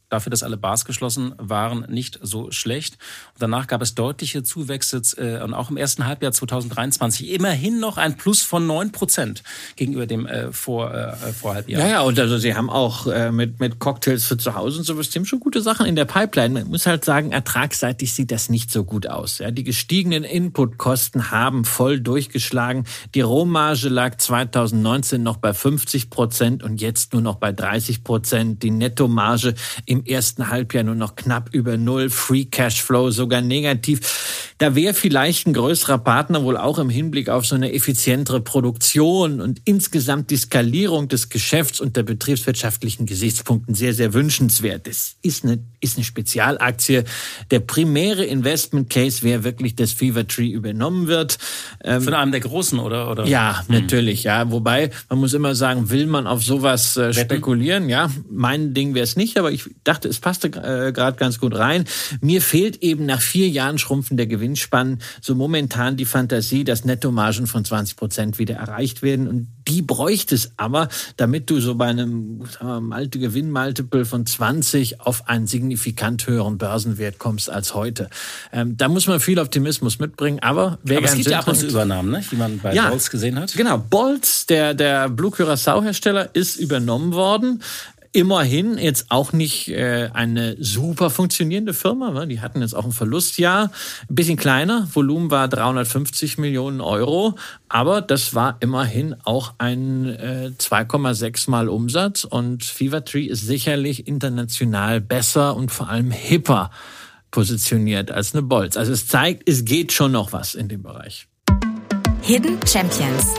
dafür, dass alle Bars geschlossen waren, nicht so schlecht. Und danach gab es deutliche Zuwächse und auch im ersten Halbjahr 2023 immerhin noch ein Plus von 9% gegenüber dem Vorhalbjahr. Ja, und also sie haben auch mit Cocktails für zu Hause und so bestimmt schon gute Sachen in der Pipeline. Man muss halt sagen, ertragsseitig sieht das nicht so gut aus. Ja, die gestiegenen Inputkosten haben voll durchgeschlagen. Die Rohmarge lag 2019 noch bei 50% und jetzt nur noch bei 30%. Die Nettomarge im ersten Halbjahr nur noch knapp über 0. Free Cashflow sogar negativ. Da wäre vielleicht ein größerer Partner wohl auch im Hinblick auf so eine effizientere Produktion und insgesamt die Skalierung des Geschäfts unter betriebswirtschaftlichen Gesichtspunkten sehr, sehr wünschenswert. Das ist eine Spezialaktie. Der primäre Investment Case wäre wirklich, dass Fever-Tree übernommen wird. Von einem der Großen, oder? Ja, natürlich, ja. Wobei, man muss immer sagen, will man auf sowas spekulieren? Ja, mein Ding wäre es nicht, aber ich dachte, es passte gerade ganz gut rein. Mir fehlt eben nach 4 Jahren Schrumpfen der Gewinnspannen so momentan die Fantasie, dass Nettomargen von 20% wieder erreicht werden. Und die bräuchte es aber, damit du so bei einem Gewinnmultiple von 20 auf einen signifikant höheren Börsenwert kommst als heute. Da muss man viel Optimismus mitbringen, aber es gibt ja ab und zu Übernahmen, ne? Wie man bei Bolz gesehen hat. Genau, Bolz, der Blue Curaçao-Hersteller, ist übernommen worden. Immerhin jetzt auch nicht eine super funktionierende Firma. Die hatten jetzt auch ein Verlustjahr. Ein bisschen kleiner, Volumen war 350 Millionen Euro. Aber das war immerhin auch ein 2,6 Mal Umsatz. Und Fever-Tree ist sicherlich international besser und vor allem hipper positioniert als eine Bolz. Also es zeigt, es geht schon noch was in dem Bereich. Hidden Champions.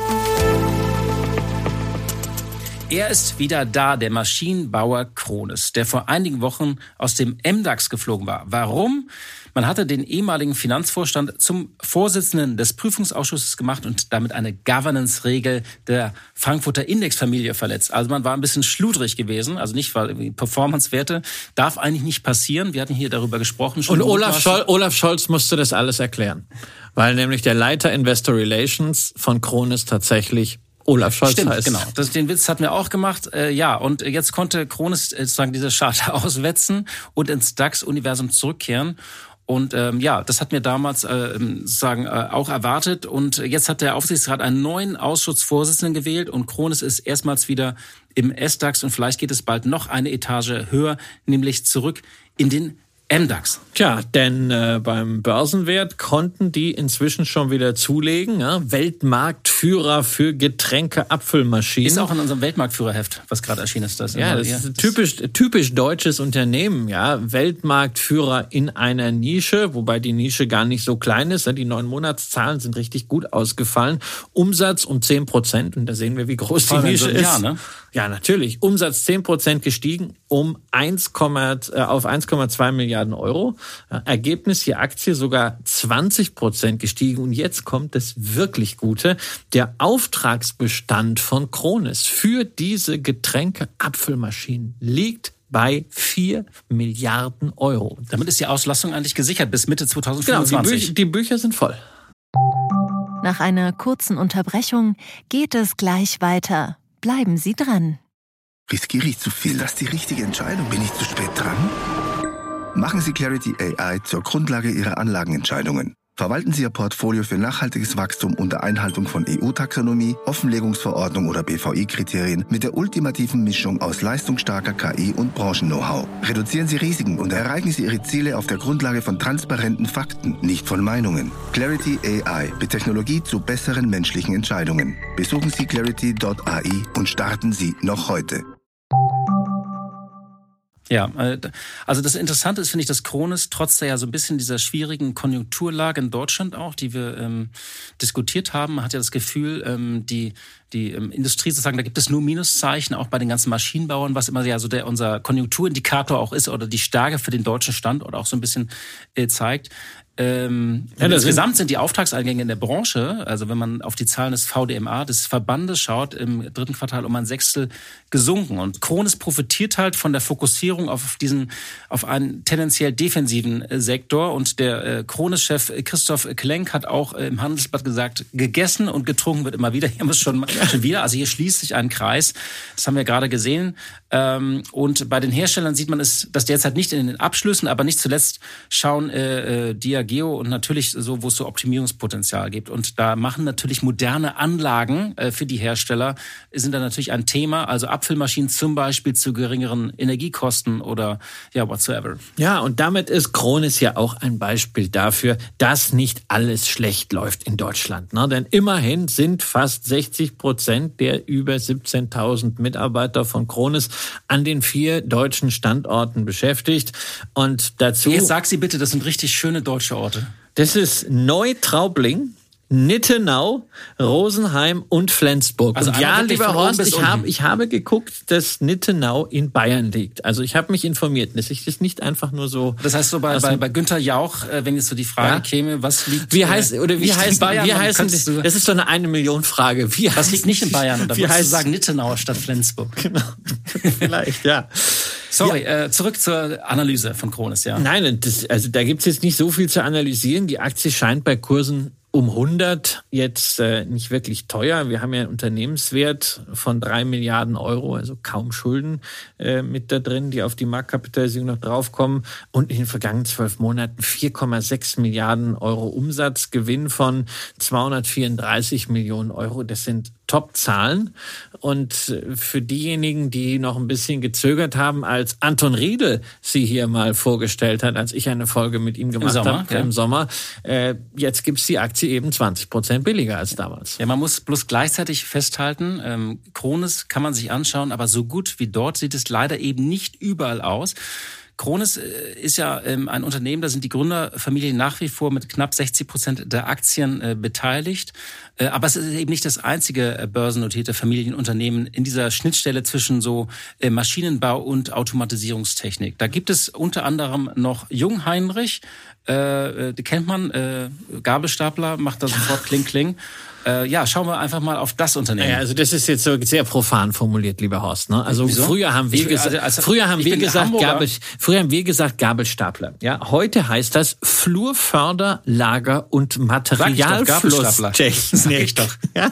Er ist wieder da, der Maschinenbauer Krones, der vor einigen Wochen aus dem MDAX geflogen war. Warum? Man hatte den ehemaligen Finanzvorstand zum Vorsitzenden des Prüfungsausschusses gemacht und damit eine Governance-Regel der Frankfurter Indexfamilie verletzt. Also man war ein bisschen schludrig gewesen, also nicht, weil Performance-Werte darf eigentlich nicht passieren. Wir hatten hier darüber gesprochen. Und Olaf Scholz musste das alles erklären, weil nämlich der Leiter Investor Relations von Krones tatsächlich Olaf Scholz Stimmt, heißt. Genau. Den Witz hatten wir auch gemacht. Und jetzt konnte Krones sozusagen diese Scharte auswetzen und ins DAX-Universum zurückkehren. Und das hatten wir damals auch erwartet. Und jetzt hat der Aufsichtsrat einen neuen Ausschussvorsitzenden gewählt und Krones ist erstmals wieder im SDAX und vielleicht geht es bald noch eine Etage höher, nämlich zurück in den MDAX. Tja, denn beim Börsenwert konnten die inzwischen schon wieder zulegen. Ja? Weltmarktführer für Getränke-Abfüllmaschinen. Ist auch in unserem Weltmarktführerheft, was gerade erschienen ist. Das ist ein typisch deutsches Unternehmen. Ja, Weltmarktführer in einer Nische, wobei die Nische gar nicht so klein ist. Die 9 Monatszahlen sind richtig gut ausgefallen. Umsatz um 10%. Und da sehen wir, wie groß die Nische ist. Jahr, ne? Ja, natürlich. Umsatz 10% gestiegen auf 1,2 Milliarden Euro. Ergebnis, die Aktie sogar 20% gestiegen. Und jetzt kommt das wirklich Gute. Der Auftragsbestand von Krones für diese Getränke-Abfüllmaschinen liegt bei 4 Milliarden Euro. Damit ist die Auslastung eigentlich gesichert bis Mitte 2025. Genau, die Bücher sind voll. Nach einer kurzen Unterbrechung geht es gleich weiter. Bleiben Sie dran. Riskiere ich zu viel? Das ist die richtige Entscheidung. Bin ich zu spät dran? Machen Sie Clarity AI zur Grundlage Ihrer Anlagenentscheidungen. Verwalten Sie Ihr Portfolio für nachhaltiges Wachstum unter Einhaltung von EU-Taxonomie, Offenlegungsverordnung oder BVI-Kriterien mit der ultimativen Mischung aus leistungsstarker KI und Branchen-Know-how. Reduzieren Sie Risiken und erreichen Sie Ihre Ziele auf der Grundlage von transparenten Fakten, nicht von Meinungen. Clarity AI mit Technologie zu besseren menschlichen Entscheidungen. Besuchen Sie clarity.ai und starten Sie noch heute. Ja, also das Interessante ist, finde ich, dass Krones trotz der ja so ein bisschen dieser schwierigen Konjunkturlage in Deutschland auch, die wir diskutiert haben, hat ja das Gefühl, die Industrie sozusagen, da gibt es nur Minuszeichen, auch bei den ganzen Maschinenbauern, was immer ja so unser Konjunkturindikator auch ist oder die Stärke für den deutschen Standort auch so ein bisschen zeigt. Insgesamt sind die Auftragseingänge in der Branche, also wenn man auf die Zahlen des VDMA, des Verbandes schaut, im 3. Quartal um 1/6 gesunken. Und Krones profitiert halt von der Fokussierung auf einen tendenziell defensiven Sektor. Und der Krones-Chef Christoph Klenk hat auch im Handelsblatt gesagt, gegessen und getrunken wird immer wieder. Hier haben wir es schon Schon wieder, also hier schließt sich ein Kreis. Das haben wir gerade gesehen. Und bei den Herstellern sieht man es, dass derzeit nicht in den Abschlüssen, aber nicht zuletzt schauen Diageo und natürlich so, wo es so Optimierungspotenzial gibt. Und da machen natürlich moderne Anlagen für die Hersteller, sind da natürlich ein Thema. Also Abfüllmaschinen zum Beispiel zu geringeren Energiekosten oder ja, whatsoever. Ja, und damit ist Krones ja auch ein Beispiel dafür, dass nicht alles schlecht läuft in Deutschland. Ne? Denn immerhin sind fast 60% der über 17.000 Mitarbeiter von Krones an den 4 deutschen Standorten beschäftigt. Und dazu... Jetzt sag sie bitte, das sind richtig schöne deutsche Orte. Das ist Neutraubling, Nittenau, Rosenheim und Flensburg. Also und ja, lieber Horst, ich habe geguckt, dass Nittenau in Bayern liegt. Also ich habe mich informiert. Das ist nicht einfach nur so. Das heißt so bei Günther Jauch, wenn jetzt so die Frage käme, was liegt in Bayern? Das ist so eine 1-Million-Frage. Was liegt nicht in Bayern? Oder würdest du sagen Nittenau statt Flensburg? Genau, vielleicht, ja. Sorry, zurück zur Analyse von Krones, ja. Nein, da gibt's jetzt nicht so viel zu analysieren. Die Aktie scheint bei Kursen um 100 jetzt nicht wirklich teuer. Wir haben ja einen Unternehmenswert von 3 Milliarden Euro, also kaum Schulden mit da drin, die auf die Marktkapitalisierung noch draufkommen. Und in den vergangenen 12 Monaten 4,6 Milliarden Euro Umsatz, Gewinn von 234 Millionen Euro. Das sind Top-Zahlen. Und für diejenigen, die noch ein bisschen gezögert haben, als Anton Riedel sie hier mal vorgestellt hat, als ich eine Folge mit ihm gemacht habe im Sommer, jetzt gibt's die Aktie eben 20% billiger als damals. Ja, man muss bloß gleichzeitig festhalten, Krones kann man sich anschauen, aber so gut wie dort sieht es leider eben nicht überall aus. Krones ist ja ein Unternehmen, da sind die Gründerfamilien nach wie vor mit knapp 60% der Aktien beteiligt. Aber es ist eben nicht das einzige börsennotierte Familienunternehmen in dieser Schnittstelle zwischen so Maschinenbau und Automatisierungstechnik. Da gibt es unter anderem noch Jungheinrich, die kennt man, Gabelstapler, macht da sofort Kling, Kling. Ja, schauen wir einfach mal auf das Unternehmen. Ja, also das ist jetzt so sehr profan formuliert, lieber Horst. Ne? Also wieso? Früher haben wir gesagt Gabelstapler. Ja, heute heißt das Flurförder, Lager und Materialflusstechnik. Doch. Ja,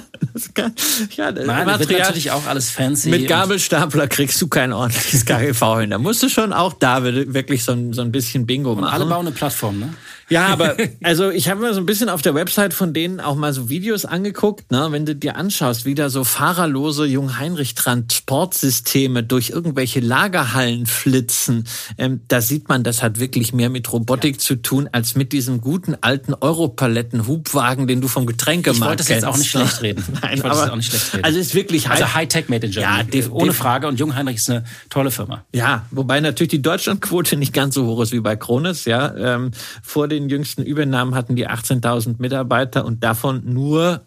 Nein, das wird natürlich auch alles fancy. Mit Gabelstapler kriegst du kein ordentliches KGV hin. Da musst du schon auch da wirklich so ein bisschen Bingo machen. Und alle bauen eine Plattform, ne? Ja, aber also ich habe mir so ein bisschen auf der Website von denen auch mal so Videos angeguckt, ne, wenn du dir anschaust, wie da so fahrerlose Jungheinrich-Transportsysteme durch irgendwelche Lagerhallen flitzen, da sieht man, das hat wirklich mehr mit Robotik zu tun, als mit diesem guten alten Europaletten-Hubwagen, den du vom Getränkemarkt kennst. Ich wollte das jetzt auch nicht schlecht reden. Nein, also es ist wirklich Hightech made in Germany. Ja, ohne Frage. Und Jungheinrich ist eine tolle Firma. Ja, wobei natürlich die Deutschlandquote nicht ganz so hoch ist wie bei Krones, ja. Vor den jüngsten Übernahmen hatten die 18.000 Mitarbeiter und davon nur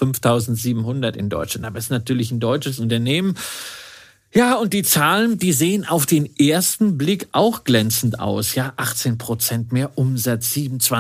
5.700 in Deutschland. Aber es ist natürlich ein deutsches Unternehmen. Ja, und die Zahlen, die sehen auf den ersten Blick auch glänzend aus. Ja, 18% mehr Umsatz,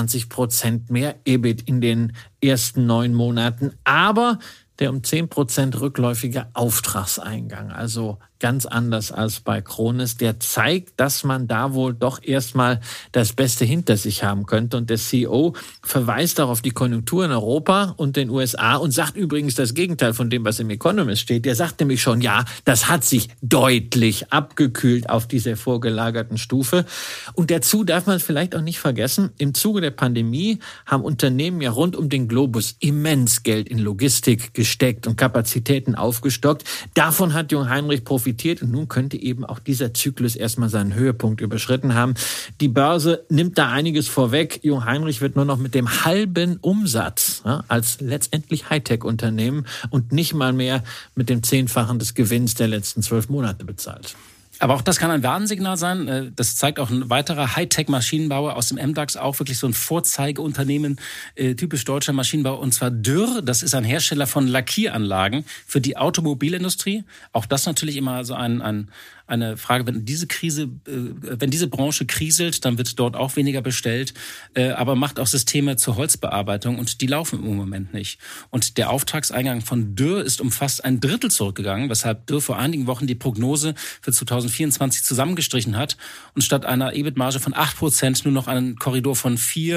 27% mehr EBIT in den ersten 9 Monaten. Aber der um 10% rückläufige Auftragseingang, also ganz anders als bei Krones, der zeigt, dass man da wohl doch erstmal das Beste hinter sich haben könnte. Und der CEO verweist auch auf die Konjunktur in Europa und den USA und sagt übrigens das Gegenteil von dem, was im Economist steht. Der sagt nämlich schon, ja, das hat sich deutlich abgekühlt auf dieser vorgelagerten Stufe. Und dazu darf man vielleicht auch nicht vergessen, im Zuge der Pandemie haben Unternehmen ja rund um den Globus immens Geld in Logistik gesteckt und Kapazitäten aufgestockt. Davon hat Jungheinrich profitiert. Und nun könnte eben auch dieser Zyklus erstmal seinen Höhepunkt überschritten haben. Die Börse nimmt da einiges vorweg. Jungheinrich wird nur noch mit dem halben Umsatz als letztendlich Hightech-Unternehmen und nicht mal mehr mit dem 10-fachen des Gewinns der letzten 12 Monate bezahlt. Aber auch das kann ein Warnsignal sein. Das zeigt auch ein weiterer Hightech-Maschinenbauer aus dem MDAX, auch wirklich so ein Vorzeigeunternehmen, typisch deutscher Maschinenbau, und zwar Dürr. Das ist ein Hersteller von Lackieranlagen für die Automobilindustrie. Auch das natürlich immer so ein eine Frage, wenn diese Branche kriselt, dann wird dort auch weniger bestellt, aber macht auch Systeme zur Holzbearbeitung und die laufen im Moment nicht. Und der Auftragseingang von Dürr ist um fast ein Drittel zurückgegangen, weshalb Dürr vor einigen Wochen die Prognose für 2024 zusammengestrichen hat und statt einer EBIT-Marge von 8% nur noch einen Korridor von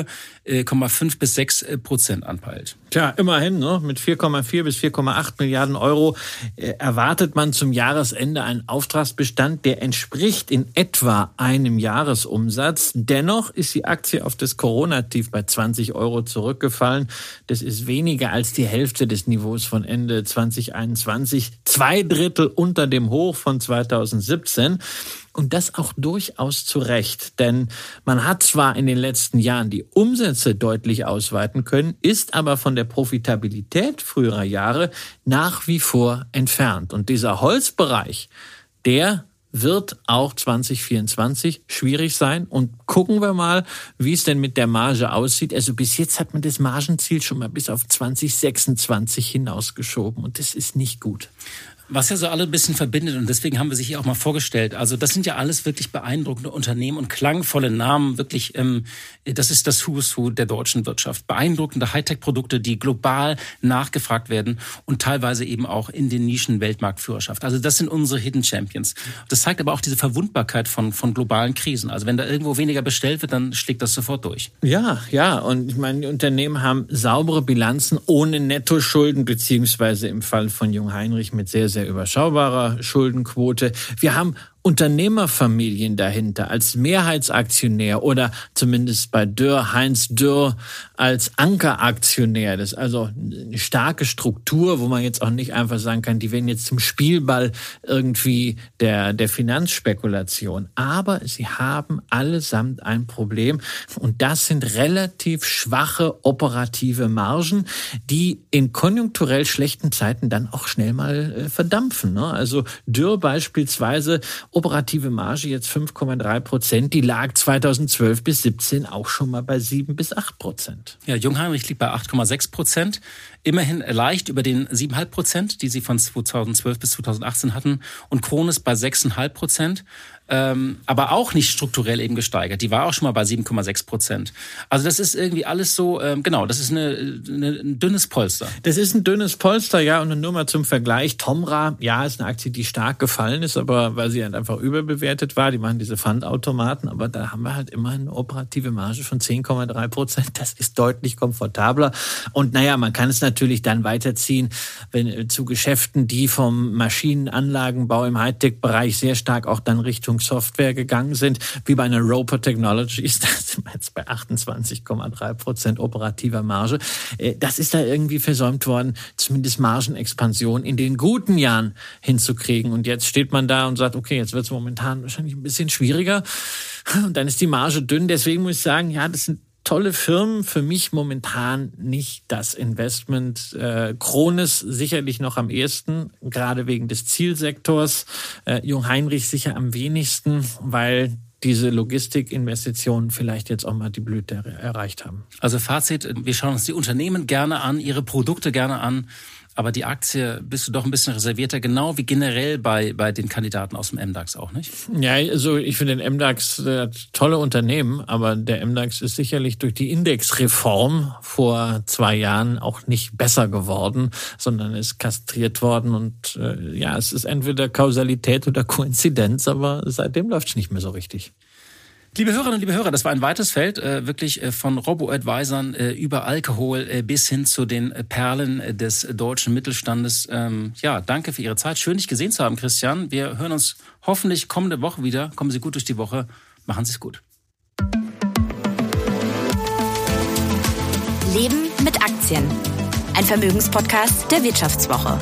4,5 bis 6% anpeilt. Tja, immerhin, ne? Mit 4,4 bis 4,8 Milliarden Euro erwartet man zum Jahresende einen Auftragsbestand, der entspricht in etwa einem Jahresumsatz. Dennoch ist die Aktie auf das Corona-Tief bei 20 Euro zurückgefallen. Das ist weniger als die Hälfte des Niveaus von Ende 2021, 2/3 unter dem Hoch von 2017. Und das auch durchaus zu Recht, denn man hat zwar in den letzten Jahren die Umsätze deutlich ausweiten können, ist aber von der Profitabilität früherer Jahre nach wie vor entfernt. Und dieser Holzbereich, der wird auch 2024 schwierig sein. Und gucken wir mal, wie es denn mit der Marge aussieht. Also bis jetzt hat man das Margenziel schon mal bis auf 2026 hinausgeschoben. Und das ist nicht gut. Was ja so alle ein bisschen verbindet, und deswegen haben wir sich hier auch mal vorgestellt, also das sind ja alles wirklich beeindruckende Unternehmen und klangvolle Namen, wirklich, das ist das Who's Who der deutschen Wirtschaft. Beeindruckende Hightech-Produkte, die global nachgefragt werden und teilweise eben auch in den Nischen Weltmarktführerschaft. Also das sind unsere Hidden Champions. Das zeigt aber auch diese Verwundbarkeit von globalen Krisen. Also wenn da irgendwo weniger bestellt wird, dann schlägt das sofort durch. Ja, und ich meine, die Unternehmen haben saubere Bilanzen ohne Nettoschulden, beziehungsweise im Fall von Jungheinrich mit sehr, sehr überschaubarer Schuldenquote. Wir haben Unternehmerfamilien dahinter als Mehrheitsaktionär oder zumindest bei Dürr, Heinz Dürr als Ankeraktionär. Das ist also eine starke Struktur, wo man jetzt auch nicht einfach sagen kann, die werden jetzt zum Spielball irgendwie der Finanzspekulation. Aber sie haben allesamt ein Problem und das sind relativ schwache operative Margen, die in konjunkturell schlechten Zeiten dann auch schnell mal verdampfen. Also Dürr beispielsweise operative Marge jetzt 5,3%, die lag 2012 bis 2017 auch schon mal bei 7 bis 8%. Ja, Jungheinrich liegt bei 8,6%. Immerhin leicht über den 7,5%, die sie von 2012 bis 2018 hatten. Und Krones bei 6,5%. Aber auch nicht strukturell eben gesteigert. Die war auch schon mal bei 7,6%. Also das ist irgendwie alles so, das ist ein dünnes Polster. Das ist ein dünnes Polster, ja. Und nur mal zum Vergleich. Tomra, ja, ist eine Aktie, die stark gefallen ist, aber weil sie halt einfach überbewertet war. Die machen diese Pfandautomaten, aber da haben wir halt immer eine operative Marge von 10,3%. Das ist deutlich komfortabler. Und naja, man kann es natürlich dann weiterziehen, wenn zu Geschäften, die vom Maschinenanlagenbau im Hightech-Bereich sehr stark auch dann Richtung Software gegangen sind, wie bei einer Roper Technologies, da sind wir jetzt bei 28,3% operativer Marge. Das ist da irgendwie versäumt worden, zumindest Margenexpansion in den guten Jahren hinzukriegen. Und jetzt steht man da und sagt, okay, jetzt wird es momentan wahrscheinlich ein bisschen schwieriger. Und dann ist die Marge dünn. Deswegen muss ich sagen, ja, das sind tolle Firmen, für mich momentan nicht das Investment. Krones sicherlich noch am ehesten, gerade wegen des Zielsektors. Jungheinrich sicher am wenigsten, weil diese Logistikinvestitionen vielleicht jetzt auch mal die Blüte erreicht haben. Also Fazit, wir schauen uns die Unternehmen gerne an, ihre Produkte gerne an. Aber die Aktie bist du doch ein bisschen reservierter, genau wie generell bei den Kandidaten aus dem MDAX auch, nicht? Ja, also ich finde den MDAX tolle Unternehmen, aber der MDAX ist sicherlich durch die Indexreform vor 2 Jahren auch nicht besser geworden, sondern ist kastriert worden und es ist entweder Kausalität oder Koinzidenz, aber seitdem läuft es nicht mehr so richtig. Liebe Hörerinnen und liebe Hörer, das war ein weites Feld, wirklich von Robo-Advisern über Alkohol bis hin zu den Perlen des deutschen Mittelstandes. Danke für Ihre Zeit. Schön, dich gesehen zu haben, Christian. Wir hören uns hoffentlich kommende Woche wieder. Kommen Sie gut durch die Woche. Machen Sie es gut. Leben mit Aktien. Ein Vermögenspodcast der Wirtschaftswoche.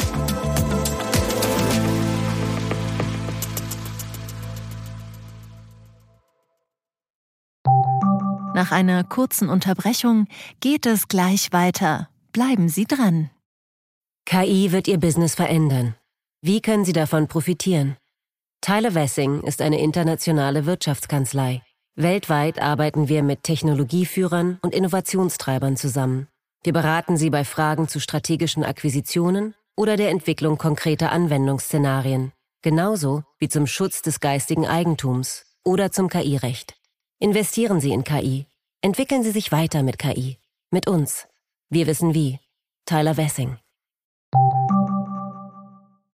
Nach einer kurzen Unterbrechung geht es gleich weiter. Bleiben Sie dran. KI wird Ihr Business verändern. Wie können Sie davon profitieren? Tyler Wessing ist eine internationale Wirtschaftskanzlei. Weltweit arbeiten wir mit Technologieführern und Innovationstreibern zusammen. Wir beraten Sie bei Fragen zu strategischen Akquisitionen oder der Entwicklung konkreter Anwendungsszenarien. Genauso wie zum Schutz des geistigen Eigentums oder zum KI-Recht. Investieren Sie in KI. Entwickeln Sie sich weiter mit KI. Mit uns. Wir wissen wie. Tyler Wessing.